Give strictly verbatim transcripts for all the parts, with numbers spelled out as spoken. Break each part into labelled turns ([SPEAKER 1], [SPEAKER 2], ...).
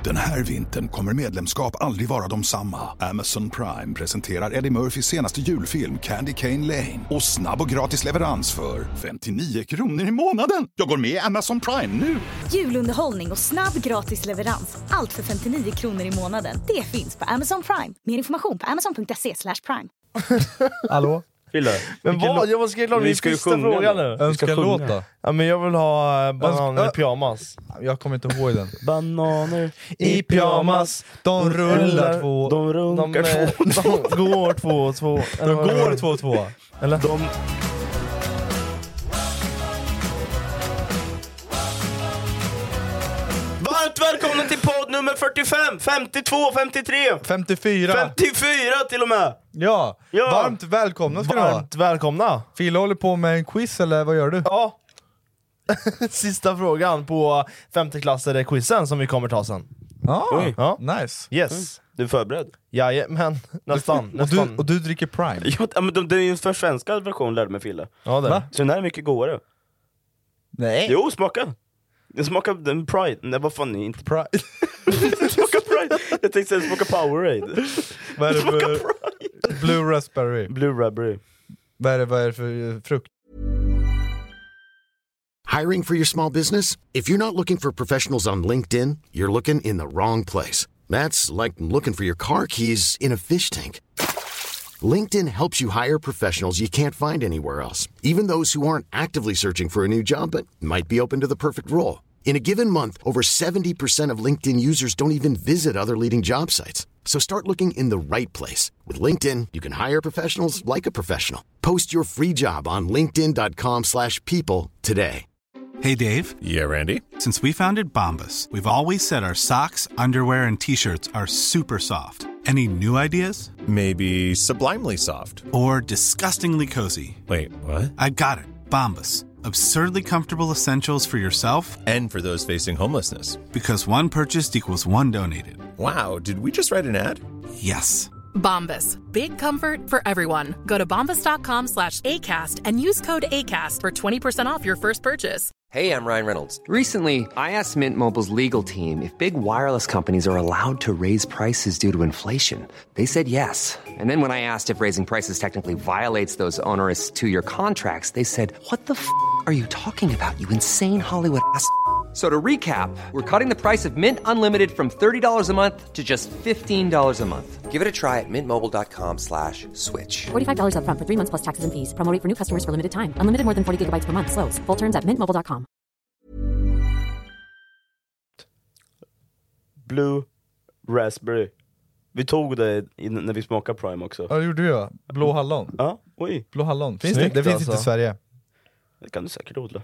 [SPEAKER 1] Den här vintern kommer medlemskap aldrig vara de samma. Amazon Prime presenterar Eddie Murphys senaste julfilm Candy Cane Lane. Och snabb och gratis leverans för femtionio kronor i månaden. Jag går med i Amazon Prime nu.
[SPEAKER 2] Julunderhållning och snabb gratis leverans. Allt för femtionio kronor i månaden. Det finns på Amazon Prime. Mer information på amazon punkt se slash prime.
[SPEAKER 3] Hallå?
[SPEAKER 4] Fille.
[SPEAKER 5] Men vad? Jag måste klara min sista fråga nu.
[SPEAKER 3] Önska en låt då?
[SPEAKER 5] Ja, men jag vill ha uh, bananer i pyjamas.
[SPEAKER 3] Jag kommer inte ihåg den.
[SPEAKER 4] Bananer
[SPEAKER 5] I pyjamas.
[SPEAKER 3] De rullar två.
[SPEAKER 4] De runkar
[SPEAKER 5] de,
[SPEAKER 4] två.
[SPEAKER 5] de går två och två.
[SPEAKER 3] De går två och två.
[SPEAKER 5] Eller?
[SPEAKER 4] De... Varmt välkomna till podd nummer fyrtiofem, femtiotvå, femtiotre,
[SPEAKER 3] femtiofyra.
[SPEAKER 4] femtiofyra till och med.
[SPEAKER 3] Ja,
[SPEAKER 4] Ja.
[SPEAKER 3] varmt välkomna ska du ha.
[SPEAKER 5] Varmt välkomna.
[SPEAKER 3] Fille håller på med en quiz eller vad gör du?
[SPEAKER 5] Ja. Sista frågan på femteklassare quizen som vi kommer ta sen.
[SPEAKER 3] Ah,
[SPEAKER 4] Oj.
[SPEAKER 5] Ja.
[SPEAKER 3] nice.
[SPEAKER 5] Yes.
[SPEAKER 4] Du är förberedd?
[SPEAKER 5] Jajamän, nästan.
[SPEAKER 3] Och du,
[SPEAKER 5] nästan.
[SPEAKER 3] och du dricker Prime?
[SPEAKER 4] Ja, men de, det är ju en försvenskad version lärde mig Fille.
[SPEAKER 5] Ja, det.
[SPEAKER 3] Va?
[SPEAKER 4] Så den här är mycket godare.
[SPEAKER 3] Nej.
[SPEAKER 4] Jo, smaka. Den smakar den Pride. Nej, vad fan är inte
[SPEAKER 3] Prime.
[SPEAKER 4] smaka Pride. Jag tänkte säga smaka Powerade.
[SPEAKER 3] Vad är det
[SPEAKER 4] Smaka
[SPEAKER 3] för
[SPEAKER 4] Pride.
[SPEAKER 3] Blue Raspberry?
[SPEAKER 4] Blue Raspberry.
[SPEAKER 3] Vad är det, vad är det för eh, frukt?
[SPEAKER 6] Hiring for your small business? If you're not looking for professionals on LinkedIn, you're looking in the wrong place. That's like looking for your car keys in a fish tank. LinkedIn helps you hire professionals you can't find anywhere else, even those who aren't actively searching for a new job but might be open to the perfect role. In a given month, over seventy percent of LinkedIn users don't even visit other leading job sites. So start looking in the right place. With LinkedIn, you can hire professionals like a professional. Post your free job on linkedin dot com slash people today.
[SPEAKER 7] Hey, Dave.
[SPEAKER 8] Yeah, Randy.
[SPEAKER 7] Since we founded Bombas, we've always said our socks, underwear, and T-shirts are super soft. Any new ideas?
[SPEAKER 8] Maybe sublimely soft.
[SPEAKER 7] Or disgustingly cozy?
[SPEAKER 8] Wait, what?
[SPEAKER 7] I got it. Bombas. Absurdly comfortable essentials for yourself
[SPEAKER 8] And for those facing homelessness.
[SPEAKER 7] because one purchased equals one donated.
[SPEAKER 8] Wow, did we just write an ad?
[SPEAKER 7] Yes.
[SPEAKER 9] Bombas. Big comfort for everyone. Go to bombas dot com slash ACAST and use code ACAST for twenty percent off your first purchase.
[SPEAKER 10] Hey, I'm Ryan Reynolds. Recently, I asked Mint Mobile's legal team if big wireless companies are allowed to raise prices due to inflation. They said yes. And then when I asked if raising prices technically violates those onerous two-year contracts, they said, "What the f*** are you talking about, you insane Hollywood ass?" So to recap, we're cutting the price of Mint Unlimited from thirty dollars a month to just fifteen dollars a month. Give it a try at mintmobile.com slash switch.
[SPEAKER 11] forty-five dollars up front for three months plus taxes and fees. Promo rate for new customers for limited time. Unlimited more than forty gigabytes per month. Slows full terms at mint mobile dot com.
[SPEAKER 4] Blue Raspberry. Vi tog det in, när vi smakade Prime också.
[SPEAKER 3] Ja, det gjorde jag. Blå hallon.
[SPEAKER 4] Ja, oj.
[SPEAKER 3] Blå hallon. Finns
[SPEAKER 5] Snyggt,
[SPEAKER 3] det? Det finns
[SPEAKER 5] alltså.
[SPEAKER 3] inte i Sverige.
[SPEAKER 4] Det kan du säkert odla.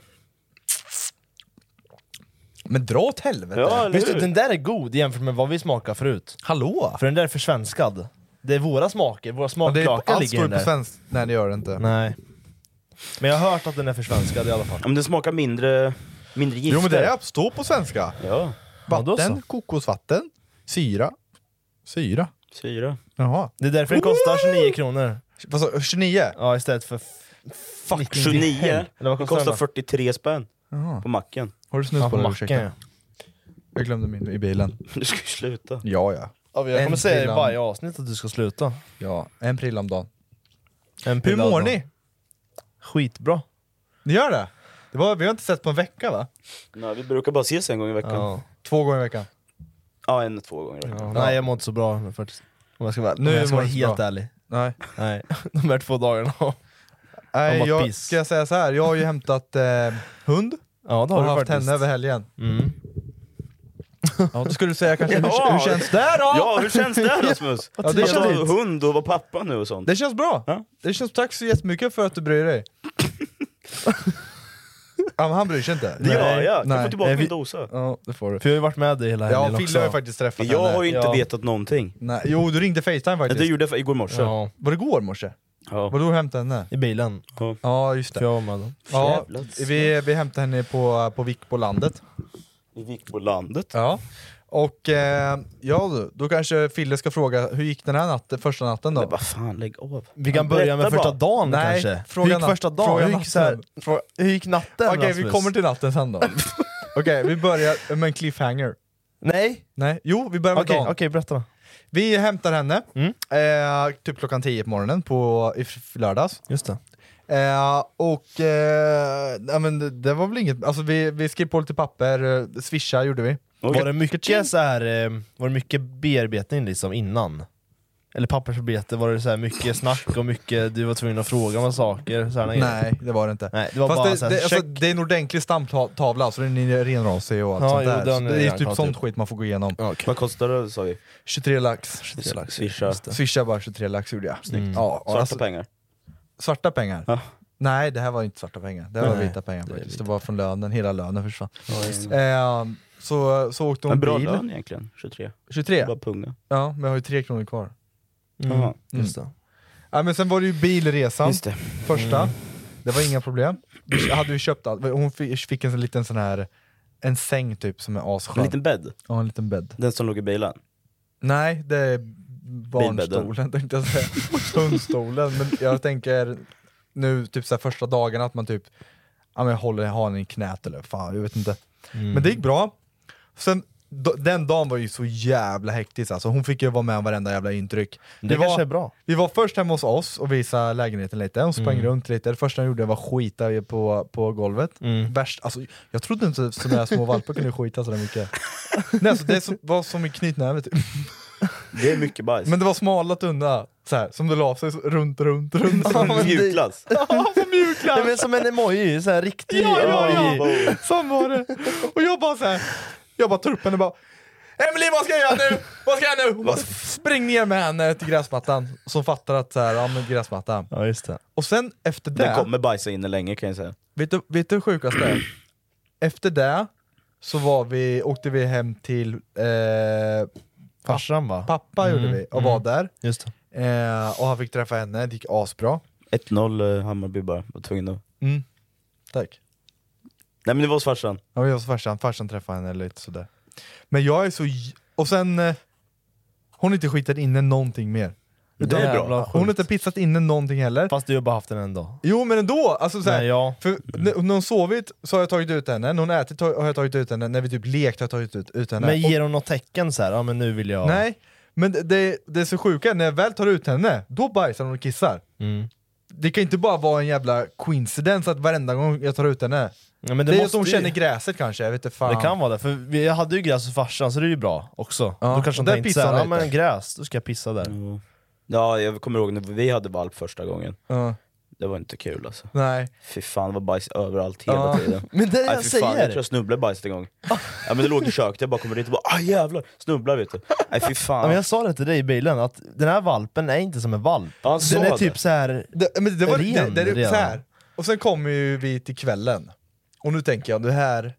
[SPEAKER 3] Men dra åt helvete.
[SPEAKER 4] Ja, eller
[SPEAKER 5] Visst,
[SPEAKER 4] hur?
[SPEAKER 5] den där är god jämfört med vad vi smakar förut.
[SPEAKER 3] Hallå?
[SPEAKER 5] För den där är försvenskad. Det är våra smaker, våra
[SPEAKER 3] Ja, det är
[SPEAKER 5] smaklakar
[SPEAKER 3] allt
[SPEAKER 5] ligger i
[SPEAKER 3] står
[SPEAKER 5] den
[SPEAKER 3] på
[SPEAKER 5] där.
[SPEAKER 3] svensk. Nej, det gör det inte.
[SPEAKER 5] Nej. Men jag har hört att den är försvenskad i alla fall.
[SPEAKER 4] Ja, men den smakar mindre, mindre gifter.
[SPEAKER 3] Jo, men det är står på svenska.
[SPEAKER 4] Ja,
[SPEAKER 5] Ja, då
[SPEAKER 3] Vatten,
[SPEAKER 5] så.
[SPEAKER 3] kokosvatten, syra. Syra.
[SPEAKER 4] syra.
[SPEAKER 3] Jaha.
[SPEAKER 5] Det är därför den kostar tjugonio kronor.
[SPEAKER 3] Vad sa tjugonio?
[SPEAKER 5] Ja, istället för f-
[SPEAKER 4] Fuck,
[SPEAKER 5] nittionio.
[SPEAKER 4] tjugonio.
[SPEAKER 5] Eller vad
[SPEAKER 4] Det
[SPEAKER 5] kostar
[SPEAKER 4] kostar
[SPEAKER 5] den?
[SPEAKER 4] fyrtiotre spänn
[SPEAKER 3] Jaha.
[SPEAKER 4] på macken.
[SPEAKER 3] Har du snus
[SPEAKER 5] Ja,
[SPEAKER 3] på
[SPEAKER 5] på
[SPEAKER 3] dig?
[SPEAKER 5] macken.
[SPEAKER 3] Ursäkta.
[SPEAKER 5] Ja.
[SPEAKER 3] Jag glömde min i bilen.
[SPEAKER 4] Du ska ju sluta.
[SPEAKER 3] Ja, ja.
[SPEAKER 5] Ja, jag
[SPEAKER 3] En
[SPEAKER 5] kommer säga i
[SPEAKER 3] prilla.
[SPEAKER 5] varje avsnitt att du ska sluta.
[SPEAKER 3] Ja, en prilla om dagen.
[SPEAKER 5] En
[SPEAKER 3] Hur
[SPEAKER 5] prilla
[SPEAKER 3] mår
[SPEAKER 5] om dagen.
[SPEAKER 3] ni?
[SPEAKER 5] Skitbra.
[SPEAKER 3] Ni gör det? det var, vi har inte sett på en vecka, va?
[SPEAKER 4] Nej, vi brukar bara ses en gång i veckan. Ja,
[SPEAKER 5] Ja.
[SPEAKER 3] Två gånger i veckan.
[SPEAKER 4] en, två gånger i veckan.
[SPEAKER 5] Ja. Nej, jag mår inte så bra nu faktiskt. Om jag ska vara,
[SPEAKER 3] Nu
[SPEAKER 5] om jag ska
[SPEAKER 3] mår
[SPEAKER 5] vara
[SPEAKER 3] du inte
[SPEAKER 5] helt
[SPEAKER 3] bra.
[SPEAKER 5] ärlig.
[SPEAKER 3] Nej.
[SPEAKER 5] Nej, de här två dagarna.
[SPEAKER 3] Nej,
[SPEAKER 5] var
[SPEAKER 3] jag,
[SPEAKER 5] piss.
[SPEAKER 3] ska jag säga så här, jag har ju hämtat eh, hund
[SPEAKER 5] Ja, det
[SPEAKER 3] och
[SPEAKER 5] har du
[SPEAKER 3] haft
[SPEAKER 5] faktiskt.
[SPEAKER 3] henne över helgen.
[SPEAKER 5] Mm.
[SPEAKER 3] Ja, då skulle du säga kanske,
[SPEAKER 4] Ja.
[SPEAKER 3] hur, hur känns det då?
[SPEAKER 4] Ja, hur känns det Rasmus?
[SPEAKER 3] Ja, det
[SPEAKER 4] Att
[SPEAKER 3] känns
[SPEAKER 4] ha
[SPEAKER 3] fint.
[SPEAKER 4] hund och vara pappa nu och sånt.
[SPEAKER 3] Det känns bra.
[SPEAKER 4] Ja.
[SPEAKER 3] Det känns, tack så jättemycket för att du bryr dig. Ja, men han bryr sig inte.
[SPEAKER 4] Ja, ja, kan
[SPEAKER 3] Nej.
[SPEAKER 4] få tillbaka
[SPEAKER 5] Nej, vi-
[SPEAKER 4] min dosa.
[SPEAKER 3] Ja, det får du.
[SPEAKER 5] För jag har ju varit med dig hela helgen
[SPEAKER 3] Ja,
[SPEAKER 5] också.
[SPEAKER 3] Fille har ju faktiskt träffat
[SPEAKER 4] Jag
[SPEAKER 3] henne.
[SPEAKER 4] har ju inte
[SPEAKER 5] Ja.
[SPEAKER 4] vetat någonting.
[SPEAKER 3] Nej, jo, du ringde FaceTime faktiskt.
[SPEAKER 4] Det gjorde jag för igår morse.
[SPEAKER 5] Ja,
[SPEAKER 3] Var det igår morse?
[SPEAKER 4] Ja.
[SPEAKER 3] Var du hämtade henne?
[SPEAKER 5] i bilen.
[SPEAKER 3] Ja, just
[SPEAKER 5] För
[SPEAKER 3] det.
[SPEAKER 5] jag var med dem.
[SPEAKER 3] Ja,
[SPEAKER 4] Jävlar.
[SPEAKER 3] vi, vi hämtade henne på, på Vick på landet.
[SPEAKER 4] I Vikbolandet.
[SPEAKER 3] Ja. Och eh, ja, då, då kanske Fille ska fråga, hur gick den här natten, första natten då?
[SPEAKER 4] Men vad fan, lägg av.
[SPEAKER 5] Vi kan
[SPEAKER 4] Ja,
[SPEAKER 5] börja med
[SPEAKER 4] berätta
[SPEAKER 5] första
[SPEAKER 4] bara.
[SPEAKER 5] dagen
[SPEAKER 3] Nej,
[SPEAKER 5] kanske.
[SPEAKER 3] fråga
[SPEAKER 5] Hur gick
[SPEAKER 3] natt-
[SPEAKER 5] första dagen?
[SPEAKER 3] fråga
[SPEAKER 5] Hur gick, så här,
[SPEAKER 3] natten.
[SPEAKER 5] frå- hur gick natten?
[SPEAKER 3] Okej, vi
[SPEAKER 5] Rasmus?
[SPEAKER 3] kommer till natten sen då. Okej, vi börjar med en cliffhanger.
[SPEAKER 5] Nej.
[SPEAKER 3] Nej, jo vi börjar med
[SPEAKER 5] Okej,
[SPEAKER 3] dagen.
[SPEAKER 5] okej, berätta då.
[SPEAKER 3] Vi hämtar henne
[SPEAKER 5] Mm.
[SPEAKER 3] eh, typ klockan tio på morgonen på, i f- lördags.
[SPEAKER 5] Just det.
[SPEAKER 3] Eh, och eh, ja, men det, det var väl inget, alltså vi, vi skrev på lite papper, eh, swisha gjorde vi.
[SPEAKER 5] Var det mycket så här, eh, var det mycket bearbetning liksom innan? Eller pappersarbete, var det så här mycket snack och mycket du var tvungen att fråga om saker? Så här,
[SPEAKER 3] Nej, det var det inte.
[SPEAKER 5] Nej, det var
[SPEAKER 3] Fast
[SPEAKER 5] bara
[SPEAKER 3] det,
[SPEAKER 5] så här,
[SPEAKER 3] det, alltså,
[SPEAKER 5] check.
[SPEAKER 3] det är en ordentlig stamtavla, så den är renrasig och allt
[SPEAKER 5] Ja,
[SPEAKER 3] sånt
[SPEAKER 5] jo,
[SPEAKER 3] där.
[SPEAKER 5] den
[SPEAKER 3] Så
[SPEAKER 5] är
[SPEAKER 3] det är
[SPEAKER 5] jäkla
[SPEAKER 3] typ sånt
[SPEAKER 5] typ.
[SPEAKER 3] skit man får gå igenom.
[SPEAKER 5] Okay.
[SPEAKER 4] Vad kostar det, sa vi?
[SPEAKER 3] tjugotre lax.
[SPEAKER 5] tjugotre lax.
[SPEAKER 4] Swisha.
[SPEAKER 3] Swisha bara tjugotre lax gjorde jag.
[SPEAKER 5] Mm.
[SPEAKER 3] Ja,
[SPEAKER 4] Svarta
[SPEAKER 3] alltså,
[SPEAKER 4] pengar.
[SPEAKER 3] svarta pengar?
[SPEAKER 4] Ja.
[SPEAKER 3] Nej, det här var inte svarta pengar. Det här var
[SPEAKER 5] Nej,
[SPEAKER 3] vita pengar
[SPEAKER 5] det är
[SPEAKER 3] faktiskt.
[SPEAKER 5] vita.
[SPEAKER 3] Det var från lönen, hela lönen försvann.
[SPEAKER 4] Ja,
[SPEAKER 3] Eh, så, så åkte hon
[SPEAKER 4] en bra
[SPEAKER 3] bil.
[SPEAKER 4] lön egentligen, tjugotre.
[SPEAKER 3] tjugotre?
[SPEAKER 4] Bara punga.
[SPEAKER 3] Ja, men jag har ju tre kronor kvar.
[SPEAKER 5] Mm.
[SPEAKER 4] Jaha.
[SPEAKER 5] Just det.
[SPEAKER 3] Ja, men sen var det ju bilresan.
[SPEAKER 4] Just det.
[SPEAKER 3] Första.
[SPEAKER 5] Mm.
[SPEAKER 3] Det var inga problem. Vi hade vi köpt allt. Hon fick, fick en sån liten sån här, en säng typ som är asskön.
[SPEAKER 4] En liten bädd.
[SPEAKER 3] Ja, en liten bädd.
[SPEAKER 4] Den som låg i bilen.
[SPEAKER 3] Nej, det är barnstolen tänkte jag säga. Hundstolen. Men jag tänker nu typ så här första dagarna att man typ ja, men håller har den i knät eller fan, jag vet inte.
[SPEAKER 5] Mm.
[SPEAKER 3] Men det gick bra. Sen d- den dagen var ju så jävla hektisk alltså. Hon fick ju vara med om varenda jävla intryck.
[SPEAKER 5] Det,
[SPEAKER 3] Det
[SPEAKER 5] kanske
[SPEAKER 3] var,
[SPEAKER 5] är bra.
[SPEAKER 3] vi var först hemma hos oss och visade lägenheten lite. Hon sprang
[SPEAKER 5] Mm.
[SPEAKER 3] runt lite. Det första hon gjorde var skita på, på golvet.
[SPEAKER 5] Mm.
[SPEAKER 3] Värst, alltså, jag trodde inte sådana här små valpar kunde skita sådär mycket. Nej, alltså, det så, var som en knytnäve typ.
[SPEAKER 4] Det är mycket bajs.
[SPEAKER 3] Men det var smala tunna, så här, som det la sig så, runt, runt, runt.
[SPEAKER 4] Som en mjukglass.
[SPEAKER 3] Ja, som mjukglass!
[SPEAKER 5] Nej, men som en emoji, så här riktig
[SPEAKER 3] Ja, ja, ja.
[SPEAKER 5] emoji.
[SPEAKER 3] Som var det. Och jag bara så här, jag bara tar upp henne och bara Emily, vad ska jag göra nu? Vad ska jag göra nu? Hon bara, spring ner med henne till gräsmattan. Som fattar att så här, ja men gräsmattan.
[SPEAKER 5] Ja, just det.
[SPEAKER 3] Och sen efter det,
[SPEAKER 4] Den kommer bajsa inne länge kan jag säga.
[SPEAKER 3] vet du, vet du hur sjukaste är? Efter det så var vi, åkte vi hem till eh,
[SPEAKER 5] Farsan va?
[SPEAKER 3] pappa gjorde
[SPEAKER 5] Mm,
[SPEAKER 3] vi och
[SPEAKER 5] mm.
[SPEAKER 3] var där.
[SPEAKER 5] Just det.
[SPEAKER 3] Eh, och han fick träffa henne, det gick asbra.
[SPEAKER 4] ett noll eh, Hammarby bara, var tvungen att...
[SPEAKER 3] Mm. Tack.
[SPEAKER 4] Nej men det var hos farsan.
[SPEAKER 3] Ja, vi var hos farsan, farsan träffade henne lite sådär. Men jag är så... j- Och sen... Eh, hon har inte skitat inne någonting mer.
[SPEAKER 4] Det är bra.
[SPEAKER 5] Jävla
[SPEAKER 3] Hon har
[SPEAKER 5] sjukt.
[SPEAKER 3] inte pissat inne någonting heller.
[SPEAKER 5] Fast du har bara haft den en dag.
[SPEAKER 3] Jo men ändå! Alltså, såhär,
[SPEAKER 5] Nej, ja.
[SPEAKER 3] för när när hon sovit så har jag tagit ut henne, när hon ätit har jag tagit ut henne, när vi typ lekt har jag tagit ut, ut henne.
[SPEAKER 5] Men
[SPEAKER 3] Och-
[SPEAKER 5] ger hon något tecken så här? Ja men nu vill jag...
[SPEAKER 3] Nej, men det- det, det är så sjuka, när jag väl tar ut henne, då bajsar hon och kissar.
[SPEAKER 5] Mm.
[SPEAKER 3] Det kan inte bara vara en jävla coincidence att varenda gång jag tar ut henne.
[SPEAKER 5] Ja, men
[SPEAKER 3] Det, är att
[SPEAKER 5] måste
[SPEAKER 3] hon
[SPEAKER 5] ju-
[SPEAKER 3] känner gräset kanske, jag vet inte fan.
[SPEAKER 5] Det kan vara det, för vi hade ju gräs hos farsan så det är ju bra också.
[SPEAKER 3] Ja,
[SPEAKER 5] Då kanske
[SPEAKER 3] och
[SPEAKER 5] hon
[SPEAKER 3] där
[SPEAKER 5] tänkte
[SPEAKER 3] pissar
[SPEAKER 5] såhär,
[SPEAKER 3] hon
[SPEAKER 5] ja
[SPEAKER 3] lite.
[SPEAKER 5] men gräs, då ska jag pissa där.
[SPEAKER 4] Mm. Ja, jag kommer ihåg när vi hade valp första gången.
[SPEAKER 3] Ja.
[SPEAKER 4] Det var inte kul alltså.
[SPEAKER 3] Nej.
[SPEAKER 4] Fy fan, det var bajs överallt hela
[SPEAKER 3] Ja.
[SPEAKER 4] tiden.
[SPEAKER 5] Men det är det
[SPEAKER 4] Nej,
[SPEAKER 5] jag
[SPEAKER 4] fy
[SPEAKER 5] säger!
[SPEAKER 4] fan, jag tror jag snubblade bajset en gång. Ja men det låg i köket, jag bara kommer dit och bara ah jävlar, snubblar vet du. Nej fy
[SPEAKER 5] Ja,
[SPEAKER 4] fan.
[SPEAKER 5] men jag sa det till dig i bilen, att den här valpen är inte som en valp.
[SPEAKER 4] Ja, han
[SPEAKER 5] Den
[SPEAKER 4] sa
[SPEAKER 5] är
[SPEAKER 4] det.
[SPEAKER 5] typ så här.
[SPEAKER 3] Det, men det var det,
[SPEAKER 5] Ren
[SPEAKER 3] det, det,
[SPEAKER 5] redan.
[SPEAKER 3] så här. Och sen kommer ju vi till kvällen. Och nu tänker jag, det här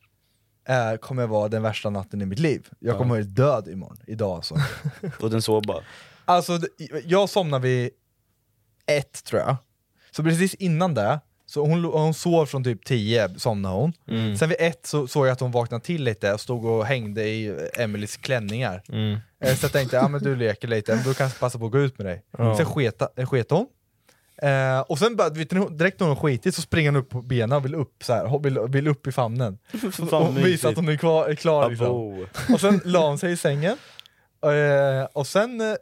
[SPEAKER 3] är, kommer vara den värsta natten i mitt liv. Jag kommer vara död imorgon, idag alltså.
[SPEAKER 4] Och den sov bara.
[SPEAKER 3] Alltså, det- jag somnade vid ett tror jag. Så precis innan det, så hon, hon sov från typ tio, somnade hon.
[SPEAKER 5] Mm.
[SPEAKER 3] Sen vid ett så såg jag att hon vaknade till lite och stod och hängde i Emelies klänningar.
[SPEAKER 5] Mm.
[SPEAKER 3] Eh, Så jag tänkte, ja men du leker lite, men du kan passa på att gå ut med dig.
[SPEAKER 5] Ja.
[SPEAKER 3] Sen sketa, eh, sket hon. Eh, och sen bara, vet du, direkt när hon skitit så springer hon upp på benen och vill upp, så här, vill, vill upp i famnen.
[SPEAKER 4] Fan,
[SPEAKER 3] Och visar att hon är kvar, är klar liksom.
[SPEAKER 4] Abo.
[SPEAKER 3] Och sen la hon sig i sängen. Eh, och sen... Eh,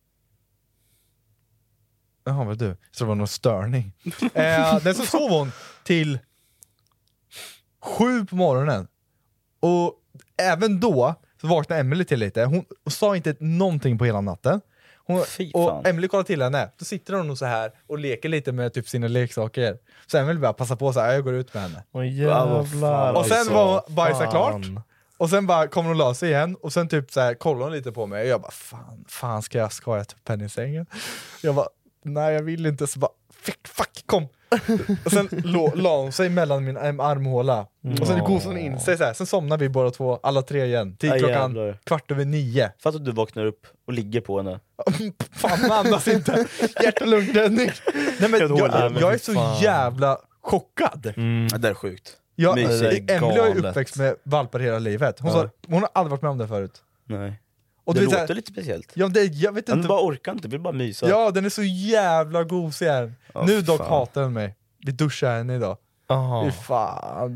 [SPEAKER 3] Jaha, vad du? Så det var någon störning. Eh, den så sov hon till sju på morgonen. Och även då så vaknade Emily till lite. Hon sa inte någonting på hela natten. Hon,
[SPEAKER 4] Fy fan.
[SPEAKER 3] och Emily kollar till henne. Då sitter hon nog så här och leker lite med typ sina leksaker. Så Emily bara passar på så här, jag går ut med henne.
[SPEAKER 5] Åh
[SPEAKER 4] vad fan.
[SPEAKER 5] jävlar.
[SPEAKER 3] Och sen
[SPEAKER 4] alltså,
[SPEAKER 3] var bajsa
[SPEAKER 5] fan.
[SPEAKER 3] klart. Och sen bara kommer hon la sig igen. Och sen typ så här kollar hon lite på mig. Och jag bara, fan, fan ska jag, ska jag ta upp henne i sängen? Jag bara, nej jag vill inte. Så bara, fuck, fuck kom. Och sen lå- la hon sig mellan min arm- armhåla. Och sen gosade hon in sig så här. Sen somnade vi båda två, alla tre igen. Till
[SPEAKER 4] Aj,
[SPEAKER 3] klockan
[SPEAKER 4] jävlar.
[SPEAKER 3] kvart över nio.
[SPEAKER 4] Fattar att du vaknar upp och ligger på henne.
[SPEAKER 3] Fan, man andas inte. Hjärt- och lungräddning. Nej men jag,
[SPEAKER 4] håller
[SPEAKER 3] jag,
[SPEAKER 4] med,
[SPEAKER 3] jag är
[SPEAKER 5] fy
[SPEAKER 3] så
[SPEAKER 5] fan.
[SPEAKER 3] jävla chockad.
[SPEAKER 5] Mm.
[SPEAKER 4] Ja, det är sjukt.
[SPEAKER 3] Jag,
[SPEAKER 4] Mysigt.
[SPEAKER 3] Emily har ju
[SPEAKER 5] Galet.
[SPEAKER 3] uppväxt med valpar hela livet. Hon,
[SPEAKER 4] Ja.
[SPEAKER 3] sa, hon har aldrig varit med om det förut.
[SPEAKER 4] Nej.
[SPEAKER 3] Och
[SPEAKER 4] det
[SPEAKER 3] du vet, så
[SPEAKER 4] låter
[SPEAKER 3] här,
[SPEAKER 4] lite speciellt.
[SPEAKER 3] ja, det, jag vet
[SPEAKER 4] Men
[SPEAKER 3] inte.
[SPEAKER 4] bara orkar inte, vill bara mysa.
[SPEAKER 3] Ja, den är så jävla gosig här.
[SPEAKER 4] Ja,
[SPEAKER 3] Nu dock
[SPEAKER 4] fan.
[SPEAKER 3] hatar den mig. Vi duschar henne idag.
[SPEAKER 5] Aha.
[SPEAKER 3] Fy fan.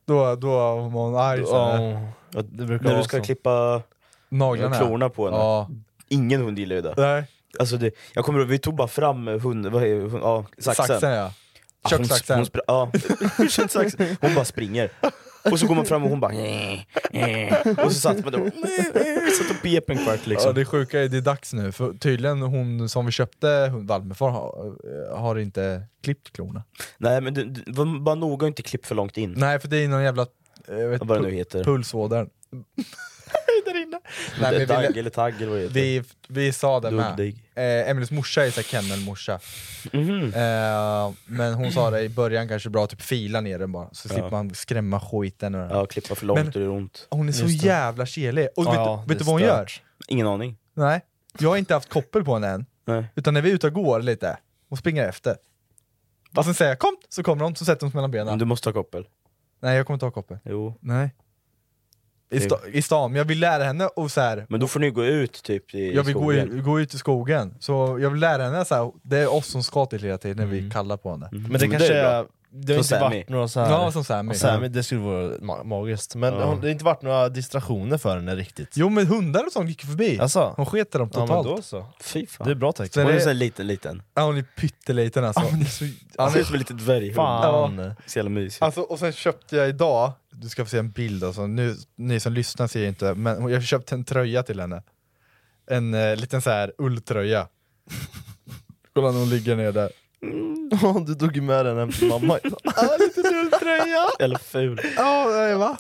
[SPEAKER 3] Då, då var hon arg.
[SPEAKER 5] Ja, det brukar
[SPEAKER 4] När
[SPEAKER 5] vara
[SPEAKER 4] du ska
[SPEAKER 5] så.
[SPEAKER 4] klippa
[SPEAKER 3] Naglarna.
[SPEAKER 4] klorna på henne.
[SPEAKER 3] Ja.
[SPEAKER 4] Ingen hund gillar ju det.
[SPEAKER 3] Nej.
[SPEAKER 4] Alltså det, jag kommer ihåg, vi tog bara fram hund, vad är, hund, ja, saxen.
[SPEAKER 3] Saxen, ja.
[SPEAKER 4] Ja, hon,
[SPEAKER 3] Kökssaxen.
[SPEAKER 4] hon, spr- ja. Kökssaxen. Hon bara springer. Och så går man fram och hon bara äh, äh. Och så satt man där och satt och pep en kvart liksom.
[SPEAKER 3] Ja, det sjuka är det är dags nu. För tydligen hon som vi köpte valpmefar har, har inte klippt klorna.
[SPEAKER 4] Nej men du, du var bara noga inte klipp för långt in.
[SPEAKER 3] Nej, för det är någon jävla jag vet,
[SPEAKER 4] vad det nu heter.
[SPEAKER 3] Pulsådern. där inne. Nej,
[SPEAKER 4] det
[SPEAKER 3] men
[SPEAKER 4] dagg
[SPEAKER 3] vi,
[SPEAKER 4] eller tagg eller vad det heter.
[SPEAKER 3] vi, vi sa det med.
[SPEAKER 4] Ludvig.
[SPEAKER 3] Eh, Emelies morsa är så här kennelmorsa.
[SPEAKER 4] Mhm.
[SPEAKER 3] Eh, men hon sa det i början kanske bra, typ fila ner den bara. Så
[SPEAKER 4] Ja.
[SPEAKER 3] slipper man skrämma skiten. Och
[SPEAKER 4] Ja, klippa för långt
[SPEAKER 3] Men-
[SPEAKER 4] och det är ont.
[SPEAKER 3] hon är så
[SPEAKER 5] Just det.
[SPEAKER 3] jävla kelig. Och
[SPEAKER 5] Ja,
[SPEAKER 3] vet,
[SPEAKER 5] ja,
[SPEAKER 3] vet
[SPEAKER 5] det
[SPEAKER 3] du vad hon
[SPEAKER 5] är
[SPEAKER 3] gör?
[SPEAKER 5] stört.
[SPEAKER 4] Ingen aning.
[SPEAKER 3] Nej, jag har inte haft koppel på henne än.
[SPEAKER 4] Nej.
[SPEAKER 3] Utan när vi är ute och går lite, hon springer efter. Och sen säger jag kom, så kommer hon, så sätter hon sig mellan benen.
[SPEAKER 4] Men du måste ha koppel.
[SPEAKER 3] Nej, jag kommer inte ha koppel.
[SPEAKER 4] Jo.
[SPEAKER 3] Nej. I,
[SPEAKER 4] Det-
[SPEAKER 3] sta, I stan, men jag vill lära henne och så här.
[SPEAKER 4] Men då får ni gå ut typ i
[SPEAKER 3] Jag vill gå,
[SPEAKER 4] skogen.
[SPEAKER 3] i, gå ut i skogen. Så jag vill lära henne så här, det är oss som ska till hela tiden när vi
[SPEAKER 4] Mm.
[SPEAKER 3] kallar på henne.
[SPEAKER 5] Men det
[SPEAKER 4] Men det
[SPEAKER 5] kanske
[SPEAKER 4] är bra.
[SPEAKER 5] är... Det har
[SPEAKER 4] Som
[SPEAKER 5] inte
[SPEAKER 4] Sammy.
[SPEAKER 5] varit några så här...
[SPEAKER 3] Ja, som Sammy.
[SPEAKER 5] Ja, Sammy, det skulle vara ma- magiskt. Men
[SPEAKER 4] Ja.
[SPEAKER 5] hon, det har inte varit några distraktioner för henne riktigt.
[SPEAKER 3] Jo, men hundar och sånt gick förbi.
[SPEAKER 5] Alltså,
[SPEAKER 3] Hon sket i dem
[SPEAKER 5] ja, men
[SPEAKER 3] totalt.
[SPEAKER 5] då så.
[SPEAKER 4] Fy fan.
[SPEAKER 5] Det är bra tecken.
[SPEAKER 3] Så
[SPEAKER 4] Hon är
[SPEAKER 3] det-
[SPEAKER 4] så här liten, liten.
[SPEAKER 3] Ja, hon är pytteliten alltså.
[SPEAKER 5] Ja, men det är så...
[SPEAKER 4] Han ser ut som en liten dvärghund.
[SPEAKER 5] Fan.
[SPEAKER 4] Så jävla mysigt.
[SPEAKER 3] Alltså, och sen köpte jag idag, du ska få se en bild alltså. Nu, ni som lyssnar ser inte, men jag köpte en tröja till henne. En eh, liten så här ulltröja. Kolla när hon ligger ner där.
[SPEAKER 5] Ja, du tog ju med den hem till mamma.
[SPEAKER 3] Ja, lite ulltröja.
[SPEAKER 4] Eller ful.
[SPEAKER 3] Ja, nej, va?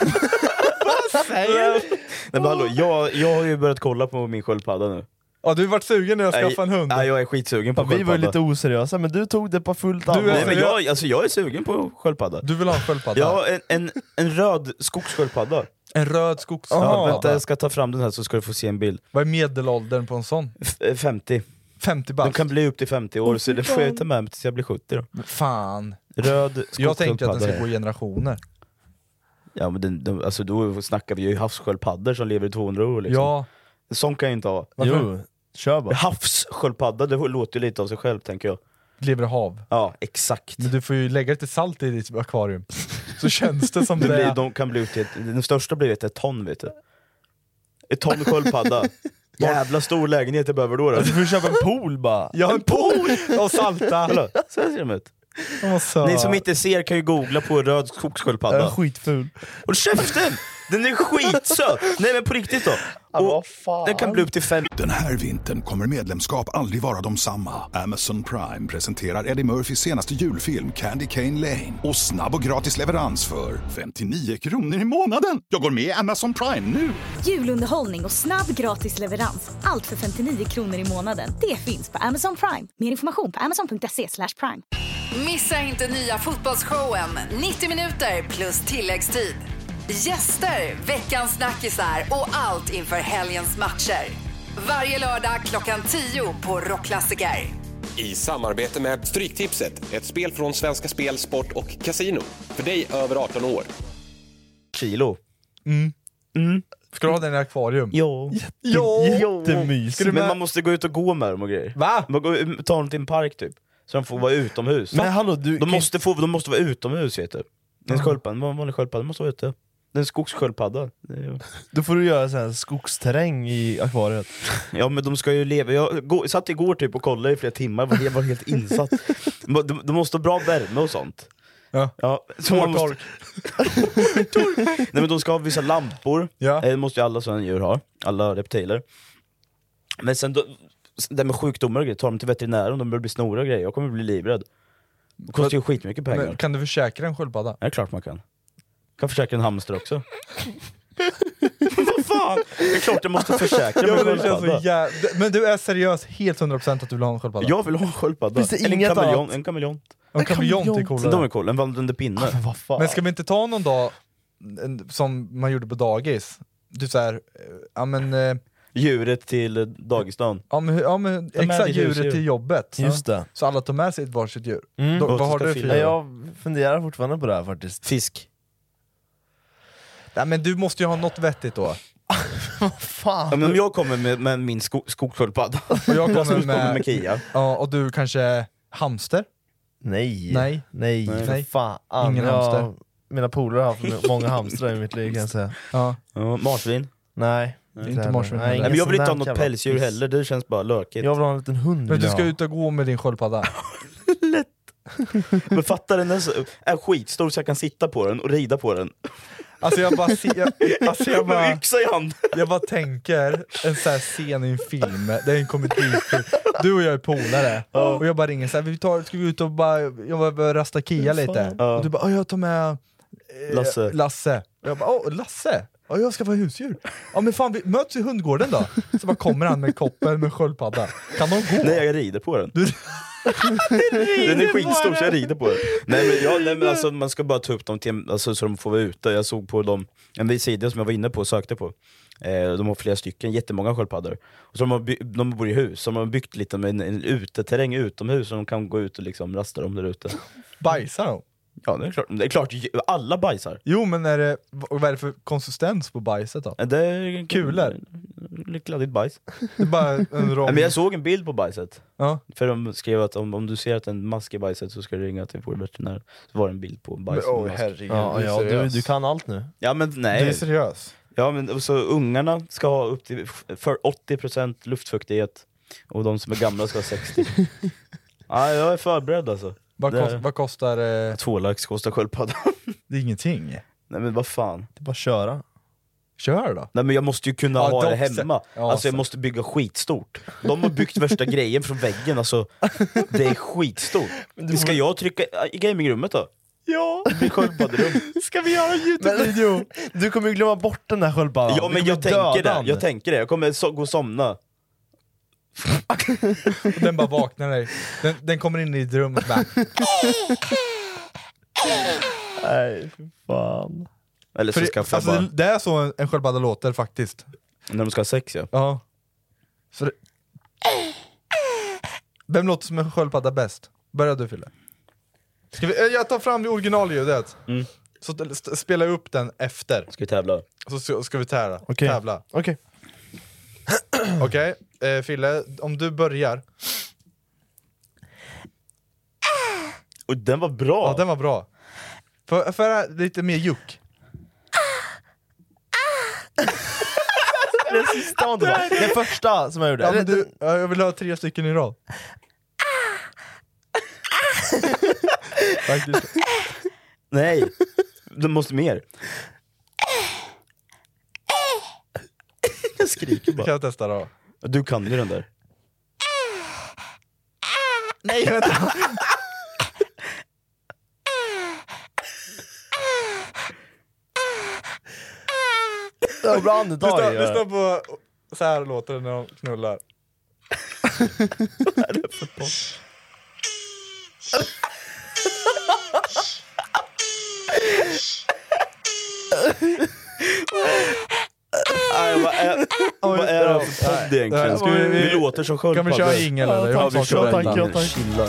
[SPEAKER 3] Vad säger du?
[SPEAKER 4] Nej men hallå, jag, jag har ju börjat kolla på min sköldpadda nu.
[SPEAKER 3] Ja, du har varit sugen när jag
[SPEAKER 4] Nej,
[SPEAKER 3] skaffade en hund.
[SPEAKER 4] Nej, jag är skitsugen på
[SPEAKER 5] Ja, vi var ju
[SPEAKER 4] sköldpadda.
[SPEAKER 5] lite oseriösa, men du tog det på fullt
[SPEAKER 3] Du är-
[SPEAKER 5] allvar.
[SPEAKER 4] Nej men jag, alltså, jag är sugen på sköldpadda.
[SPEAKER 3] Du vill ha en sköldpadda?
[SPEAKER 4] Ja, en, en, en röd skogssköldpadda.
[SPEAKER 3] En röd
[SPEAKER 4] Ja,
[SPEAKER 3] skogssköldpadda.
[SPEAKER 4] vänta, jag ska ta fram den här så ska du få se en bild.
[SPEAKER 3] Vad är medelåldern på en sån?
[SPEAKER 4] F- eh, femtio.
[SPEAKER 3] femtio
[SPEAKER 4] De
[SPEAKER 3] bast?
[SPEAKER 4] kan bli upp till femtio år, så det får jag ta med mig tills jag blir sjuttio då.
[SPEAKER 3] Fan.
[SPEAKER 4] Röd
[SPEAKER 3] Jag tänkte att den ska
[SPEAKER 4] skogssköldpadda.
[SPEAKER 3] gå i generationer.
[SPEAKER 4] Ja men den, den, alltså då snackar vi ju havssköldpaddor som lever i tvåhundra år liksom.
[SPEAKER 3] Ja.
[SPEAKER 4] Sån kan jag inte ha.
[SPEAKER 5] Jo, kör bara.
[SPEAKER 4] Havssköldpadda, det låter ju lite av sig själv tänker jag.
[SPEAKER 3] Lever i hav.
[SPEAKER 4] Ja, exakt.
[SPEAKER 3] Men du får ju lägga lite salt i ditt akvarium. Så känns det som
[SPEAKER 4] Det
[SPEAKER 3] det
[SPEAKER 4] blir,
[SPEAKER 3] är.
[SPEAKER 4] de kan bli ut till ett, den största blir ett, ett ton vet du. Ett ton sköldpadda. Jävla stor lägenhet jag behöver då. då.
[SPEAKER 5] Du får köpa en pool bara.
[SPEAKER 3] Ja, en pool! Och salta.
[SPEAKER 4] Kolla, så här ser de ut.
[SPEAKER 3] Så.
[SPEAKER 4] Ni som inte ser kan ju googla på röd skogssköldpadda.
[SPEAKER 5] Den är skitful.
[SPEAKER 4] Och käften! Den är skitsöt! Nej men på riktigt då. Och den kan bli upp till fem.
[SPEAKER 1] Den här vintern kommer medlemskap aldrig vara de samma. Amazon Prime presenterar Eddie Murphys senaste julfilm Candy Cane Lane. Och snabb och gratis leverans för femtionio kronor i månaden. Jag går med i Amazon Prime nu!
[SPEAKER 2] Julunderhållning och snabb gratis leverans. Allt för femtionio kronor i månaden. Det finns på Amazon Prime. Mer information på amazon punkt se slash prime.
[SPEAKER 12] Missa inte nya fotbollsshowen nittio minuter plus tilläggstid. Gäster, veckans snackisar och allt inför helgens matcher. Varje lördag klockan tio på Rockklassiker.
[SPEAKER 13] I samarbete med Stryktipset, ett spel från Svenska Spel, Sport och Casino. För dig över arton år.
[SPEAKER 4] Kilo.
[SPEAKER 3] Mm.
[SPEAKER 4] Mm.
[SPEAKER 3] Ska du ha den i akvarium?
[SPEAKER 4] Ja.
[SPEAKER 3] Ja.
[SPEAKER 5] Jättemysigt.
[SPEAKER 3] Ska du
[SPEAKER 4] Men
[SPEAKER 3] med?
[SPEAKER 4] man måste gå ut och gå med dem och grejer.
[SPEAKER 3] Va?
[SPEAKER 4] Man går, ta dem till en park typ. Så de får vara utomhus.
[SPEAKER 5] Men hallå, du...
[SPEAKER 4] De måste, få, de måste vara utomhus vet du. En sköldpadda, en vanlig sköldpadda måste vara ute. Den skogssköldpadda. Det är ju-
[SPEAKER 5] Då får du göra så här skogsterräng i akvariet.
[SPEAKER 4] Ja men de ska ju leva, jag gå, satt igår typ och kollade i flera timmar, var helt, var helt insatt. De, de, de måste ha bra värme och sånt.
[SPEAKER 3] Ja.
[SPEAKER 4] Ja, så man måste,
[SPEAKER 3] Tork.
[SPEAKER 4] nej men de ska ha vissa lampor,
[SPEAKER 3] Ja.
[SPEAKER 4] det måste ju alla sådana djur ha, alla reptiler. Men sen då, det med sjukdomar och grejer, tar dem till veterinären om de börjar bli snora och grejer, jag kommer bli livrädd. Det kostar ju skitmycket pengar.
[SPEAKER 3] Men kan du försäkra en sköldpadda?
[SPEAKER 4] Ja, det är klart man kan. Kan försäkra en hamster också. Vad fan? Det är klart jag måste försäkra
[SPEAKER 3] Ja,
[SPEAKER 4] med
[SPEAKER 3] men, det känns
[SPEAKER 4] sköldpadda.
[SPEAKER 3] så jä- men du är seriös helt hundra procent att du vill ha en sköldpadda?
[SPEAKER 4] Jag vill ha en sköldpadda.
[SPEAKER 5] Finns det
[SPEAKER 4] Eller en
[SPEAKER 5] inget
[SPEAKER 4] kameleon,
[SPEAKER 5] annat?
[SPEAKER 4] en kameleont.
[SPEAKER 3] En kameleont är
[SPEAKER 4] Så de
[SPEAKER 3] coolare.
[SPEAKER 4] är cool, en vandrande pinne.
[SPEAKER 5] Men vad fan?
[SPEAKER 3] Men ska vi inte ta någon dag en, som man gjorde på dagis? Du såhär, ja men, eh,
[SPEAKER 4] Djuret till eh, dagisdagen.
[SPEAKER 3] ja, men, ja, men
[SPEAKER 4] Ta med
[SPEAKER 3] exakt,
[SPEAKER 4] ditt
[SPEAKER 3] djuret
[SPEAKER 4] husdjur.
[SPEAKER 3] till jobbet.
[SPEAKER 5] Just det.
[SPEAKER 3] Så alla tar med sig ett varsitt djur.
[SPEAKER 5] Mm.
[SPEAKER 3] Då,
[SPEAKER 4] Och
[SPEAKER 3] vad har
[SPEAKER 4] ska
[SPEAKER 3] du för
[SPEAKER 4] fylla-
[SPEAKER 5] Nej,
[SPEAKER 3] djur?
[SPEAKER 5] jag funderar fortfarande på det här faktiskt.
[SPEAKER 4] Fisk.
[SPEAKER 3] Nej, men du måste ju ha något vettigt då.
[SPEAKER 5] Vad fan?
[SPEAKER 4] Ja, men om jag kommer med, med min sko- skogssköldpadda,
[SPEAKER 3] Och jag kommer
[SPEAKER 4] kommer
[SPEAKER 3] med,
[SPEAKER 4] med Kia.
[SPEAKER 3] ja, och du kanske hamster?
[SPEAKER 5] Nej.
[SPEAKER 3] Nej.
[SPEAKER 5] Nej,
[SPEAKER 3] Nej.
[SPEAKER 5] för fan.
[SPEAKER 3] Ingen
[SPEAKER 5] jag
[SPEAKER 3] hamster.
[SPEAKER 5] mina polare har haft många hamstrar i mitt liv kan jag säga.
[SPEAKER 3] Ja.
[SPEAKER 4] Ja, marsvin?
[SPEAKER 5] Nej.
[SPEAKER 3] Det är inte marsvin.
[SPEAKER 5] Nej,
[SPEAKER 4] Nej, men jag vill inte ha något pälsdjur heller, det känns bara lökigt.
[SPEAKER 5] Jag vill ha en liten hund.
[SPEAKER 3] Men du ska ut och gå med din sköldpadda.
[SPEAKER 4] Lätt. Men fattar den är, så, är skitstor så jag kan sitta på den och rida på den.
[SPEAKER 3] Alltså jag bara, se, jag, alltså jag bara
[SPEAKER 4] med yxa i hand.
[SPEAKER 3] Jag bara tänker en sån här scen i en film, det är en komedifilm. Du och jag är polare, ja. Och jag bara ringer så här, vi tar, ska vi ut och bara, jag bara rasta kia lite, ja. Och du bara, jag tar med eh,
[SPEAKER 4] Lasse.
[SPEAKER 3] Lasse. Och jag bara, åh Lasse, ja, jag ska vara husdjur. Ja men fan, vi möts i hundgården då. Så bara kommer han med koppel med sköldpadda. Kan de gå?
[SPEAKER 4] Nej, jag rider på den.
[SPEAKER 3] Du...
[SPEAKER 4] Den är skitstor så jag rider på den. Nej men, ja, nej, men alltså, man ska bara ta upp dem till, alltså, så de får vara ute. Jag såg på dem, en visida som jag var inne på och sökte på. eh, De har flera stycken, jättemånga sköldpaddor. Och så de, har by- de bor i hus, så de har byggt lite med en, en uteterräng utomhus. Så de kan gå ut och liksom rasta dem där ute.
[SPEAKER 3] Bajsar de?
[SPEAKER 4] Ja det är klart, det är klart alla bajsar.
[SPEAKER 3] Jo men är det, vad är det för konsistens på bajset då?
[SPEAKER 4] Det är
[SPEAKER 3] kulor.
[SPEAKER 4] Lite kladdigt bajs.
[SPEAKER 3] Det är bara en rom...
[SPEAKER 4] Men jag såg en bild på bajset.
[SPEAKER 3] Ja.
[SPEAKER 4] För de skrev att om, om du ser att en mask i bajset så ska du ringa till vår veterinär. Så var det en bild på bajs.
[SPEAKER 3] Men, oh, herregud,
[SPEAKER 5] ja,
[SPEAKER 3] du,
[SPEAKER 5] ja, du, du kan allt nu.
[SPEAKER 4] Ja men nej.
[SPEAKER 3] Du är seriös.
[SPEAKER 4] Ja men så ungarna ska ha upp till för åttio procent luftfuktighet. Och de som är gamla ska ha sextio. Ja, jag är förberedd alltså.
[SPEAKER 3] Vad, kost, vad kostar... Eh...
[SPEAKER 4] Två lax kostar sköldpaddan.
[SPEAKER 3] Det är ingenting.
[SPEAKER 4] Nej men vad fan.
[SPEAKER 5] Det är bara att köra.
[SPEAKER 3] Kör då.
[SPEAKER 4] Nej men jag måste ju kunna
[SPEAKER 3] ja,
[SPEAKER 4] ha
[SPEAKER 3] dock,
[SPEAKER 4] det hemma.
[SPEAKER 3] ja,
[SPEAKER 4] alltså jag
[SPEAKER 3] så.
[SPEAKER 4] måste bygga skitstort. De har byggt värsta grejen från väggen. Alltså det är skitstort. Du... Ska jag trycka i gamingrummet då?
[SPEAKER 3] Ja.
[SPEAKER 4] Det blir sköldpadderum.
[SPEAKER 3] Ska vi göra en YouTube-video?
[SPEAKER 5] Du kommer ju glömma bort den där sköldpaddan.
[SPEAKER 4] Ja men jag tänker det. Jag tänker det. Jag kommer so- gå och somna.
[SPEAKER 3] Och den bara vaknar dig. Den, den kommer in i ett rum och bara...
[SPEAKER 5] Nej, för fan.
[SPEAKER 4] Eller så
[SPEAKER 3] För
[SPEAKER 4] ska
[SPEAKER 3] det,
[SPEAKER 4] jag
[SPEAKER 3] alltså,
[SPEAKER 4] bara...
[SPEAKER 3] det, det är så en, en sköldpadda låter faktiskt.
[SPEAKER 4] När de ska ha sex ja.
[SPEAKER 3] Ja. Så det... Vem låter som en sköldpadda bäst? Börja du Fille. Ska vi, jag tar fram det originalljudet.
[SPEAKER 4] Mm.
[SPEAKER 3] Så st- spela upp den efter.
[SPEAKER 4] Ska vi tävla?
[SPEAKER 3] Så ska, ska vi tävla.
[SPEAKER 5] Okay.
[SPEAKER 3] tävla.
[SPEAKER 5] Okej.
[SPEAKER 3] Okay. Okej, okay. eh, Fille, om du börjar.
[SPEAKER 4] Och den var bra.
[SPEAKER 3] Ja, den var bra. För, för lite mer juck.
[SPEAKER 5] Det sista var inte bra. Den första som jag gjorde.
[SPEAKER 3] Ja, men du, jag vill ha tre stycken i rad. Faktiskt.
[SPEAKER 4] Nej, du måste mer. Jag skriker bara.
[SPEAKER 3] Kan jag testa då?
[SPEAKER 4] Du kan ju den där.
[SPEAKER 3] Nej, vänta.
[SPEAKER 5] Ja, bra andetag.
[SPEAKER 3] Lyssna, lyssna på, så här låter det när de knullar.
[SPEAKER 4] Vad är det för på? Nej, vad är, vad är det för podd egentligen? Ska vi, vi låter som sköldpaddor.
[SPEAKER 3] Kan vi köra ingen eller?
[SPEAKER 5] Ja,
[SPEAKER 3] Jag
[SPEAKER 5] vi kör, tack, ja, tack.
[SPEAKER 4] Chilla.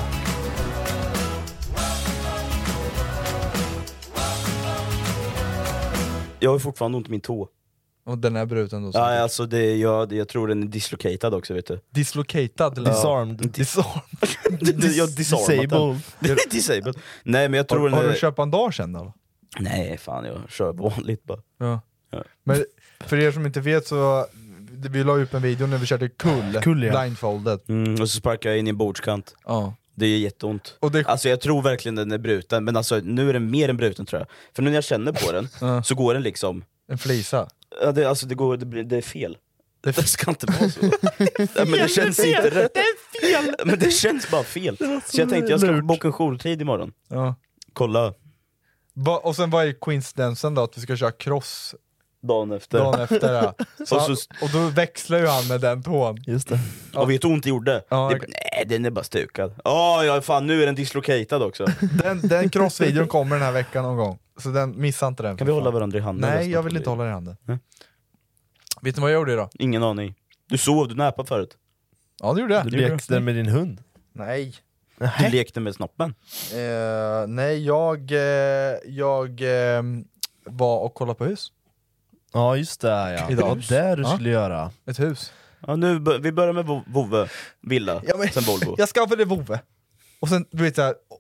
[SPEAKER 4] Jag har fortfarande ont i min tå.
[SPEAKER 3] Och den är bruten då?
[SPEAKER 4] Ja, alltså det, jag, jag tror den är dislocated också, vet du.
[SPEAKER 3] Dislocated? Eller?
[SPEAKER 5] Disarmed.
[SPEAKER 3] Disarmed.
[SPEAKER 4] Jag disarmat den. Disabled. Nej men jag tror
[SPEAKER 3] Har,
[SPEAKER 4] den
[SPEAKER 3] har
[SPEAKER 4] är...
[SPEAKER 3] du köpt bandage än då?
[SPEAKER 4] Nej fan, jag kör vanligt bara.
[SPEAKER 3] Ja.
[SPEAKER 4] Ja.
[SPEAKER 3] Men för er som inte vet så, vi la upp en video när vi körde kull,
[SPEAKER 5] Kull, ja.
[SPEAKER 3] blindfoldet.
[SPEAKER 4] Mm, och så sparkar jag in i en bordskant.
[SPEAKER 3] Ja.
[SPEAKER 4] Det är jätteont.
[SPEAKER 3] Och det...
[SPEAKER 4] Alltså jag tror verkligen den är bruten, men alltså nu är den mer än bruten tror jag. För nu när jag känner på den,
[SPEAKER 3] Ja.
[SPEAKER 4] så går den liksom...
[SPEAKER 3] En flisa.
[SPEAKER 4] Ja, det, alltså det, går, det, blir, det är fel. Det, det ska inte vara så. Ja, men det känns inte rätt.
[SPEAKER 5] Det är fel!
[SPEAKER 4] Men det känns bara fel. Så jag tänkte jag ska boka en jourtid imorgon.
[SPEAKER 3] Ja.
[SPEAKER 4] Kolla.
[SPEAKER 3] Va, och sen vad är coincidensen då? Att vi ska köra cross
[SPEAKER 4] Dagen efter.
[SPEAKER 3] dagen efter. Ja. Så
[SPEAKER 4] Och
[SPEAKER 3] han,
[SPEAKER 4] så-
[SPEAKER 3] och då växlar ju han med den tån.
[SPEAKER 5] Just det.
[SPEAKER 4] Och vet du ont det gjorde?
[SPEAKER 3] Ja,
[SPEAKER 4] det,
[SPEAKER 3] okej.
[SPEAKER 4] nej, den är bara stukad. Åh, ja, fan nu är den dislocated också.
[SPEAKER 3] Den, den crossvideon kommer den här veckan någon gång. Så den, missa inte den.
[SPEAKER 4] Kan
[SPEAKER 3] för
[SPEAKER 4] vi
[SPEAKER 3] fan.
[SPEAKER 4] hålla varandra i handen?
[SPEAKER 3] Nej,
[SPEAKER 4] resten
[SPEAKER 3] jag
[SPEAKER 4] av
[SPEAKER 3] vill inte
[SPEAKER 4] livet?
[SPEAKER 3] hålla i handen.
[SPEAKER 4] Nej.
[SPEAKER 3] Vet ni vad jag gjorde idag?
[SPEAKER 4] Ingen aning. Du sov, du näpade förut.
[SPEAKER 3] Ja, det gjorde jag.
[SPEAKER 5] Du lekte med din hund.
[SPEAKER 3] Nej.
[SPEAKER 4] Du lekte med snoppen.
[SPEAKER 3] Eh, nej, jag, eh, jag eh, var och kollade på hus.
[SPEAKER 5] Ja just det, ja.
[SPEAKER 3] Idag.
[SPEAKER 5] Det var det du
[SPEAKER 3] Ja.
[SPEAKER 5] skulle göra.
[SPEAKER 3] Ett hus.
[SPEAKER 4] Ja, nu, bör- vi börjar med Vo- Vove, villa,
[SPEAKER 3] Ja, men,
[SPEAKER 4] sen Volvo.
[SPEAKER 3] jag skaffade Vove. Och sen, du vet jag,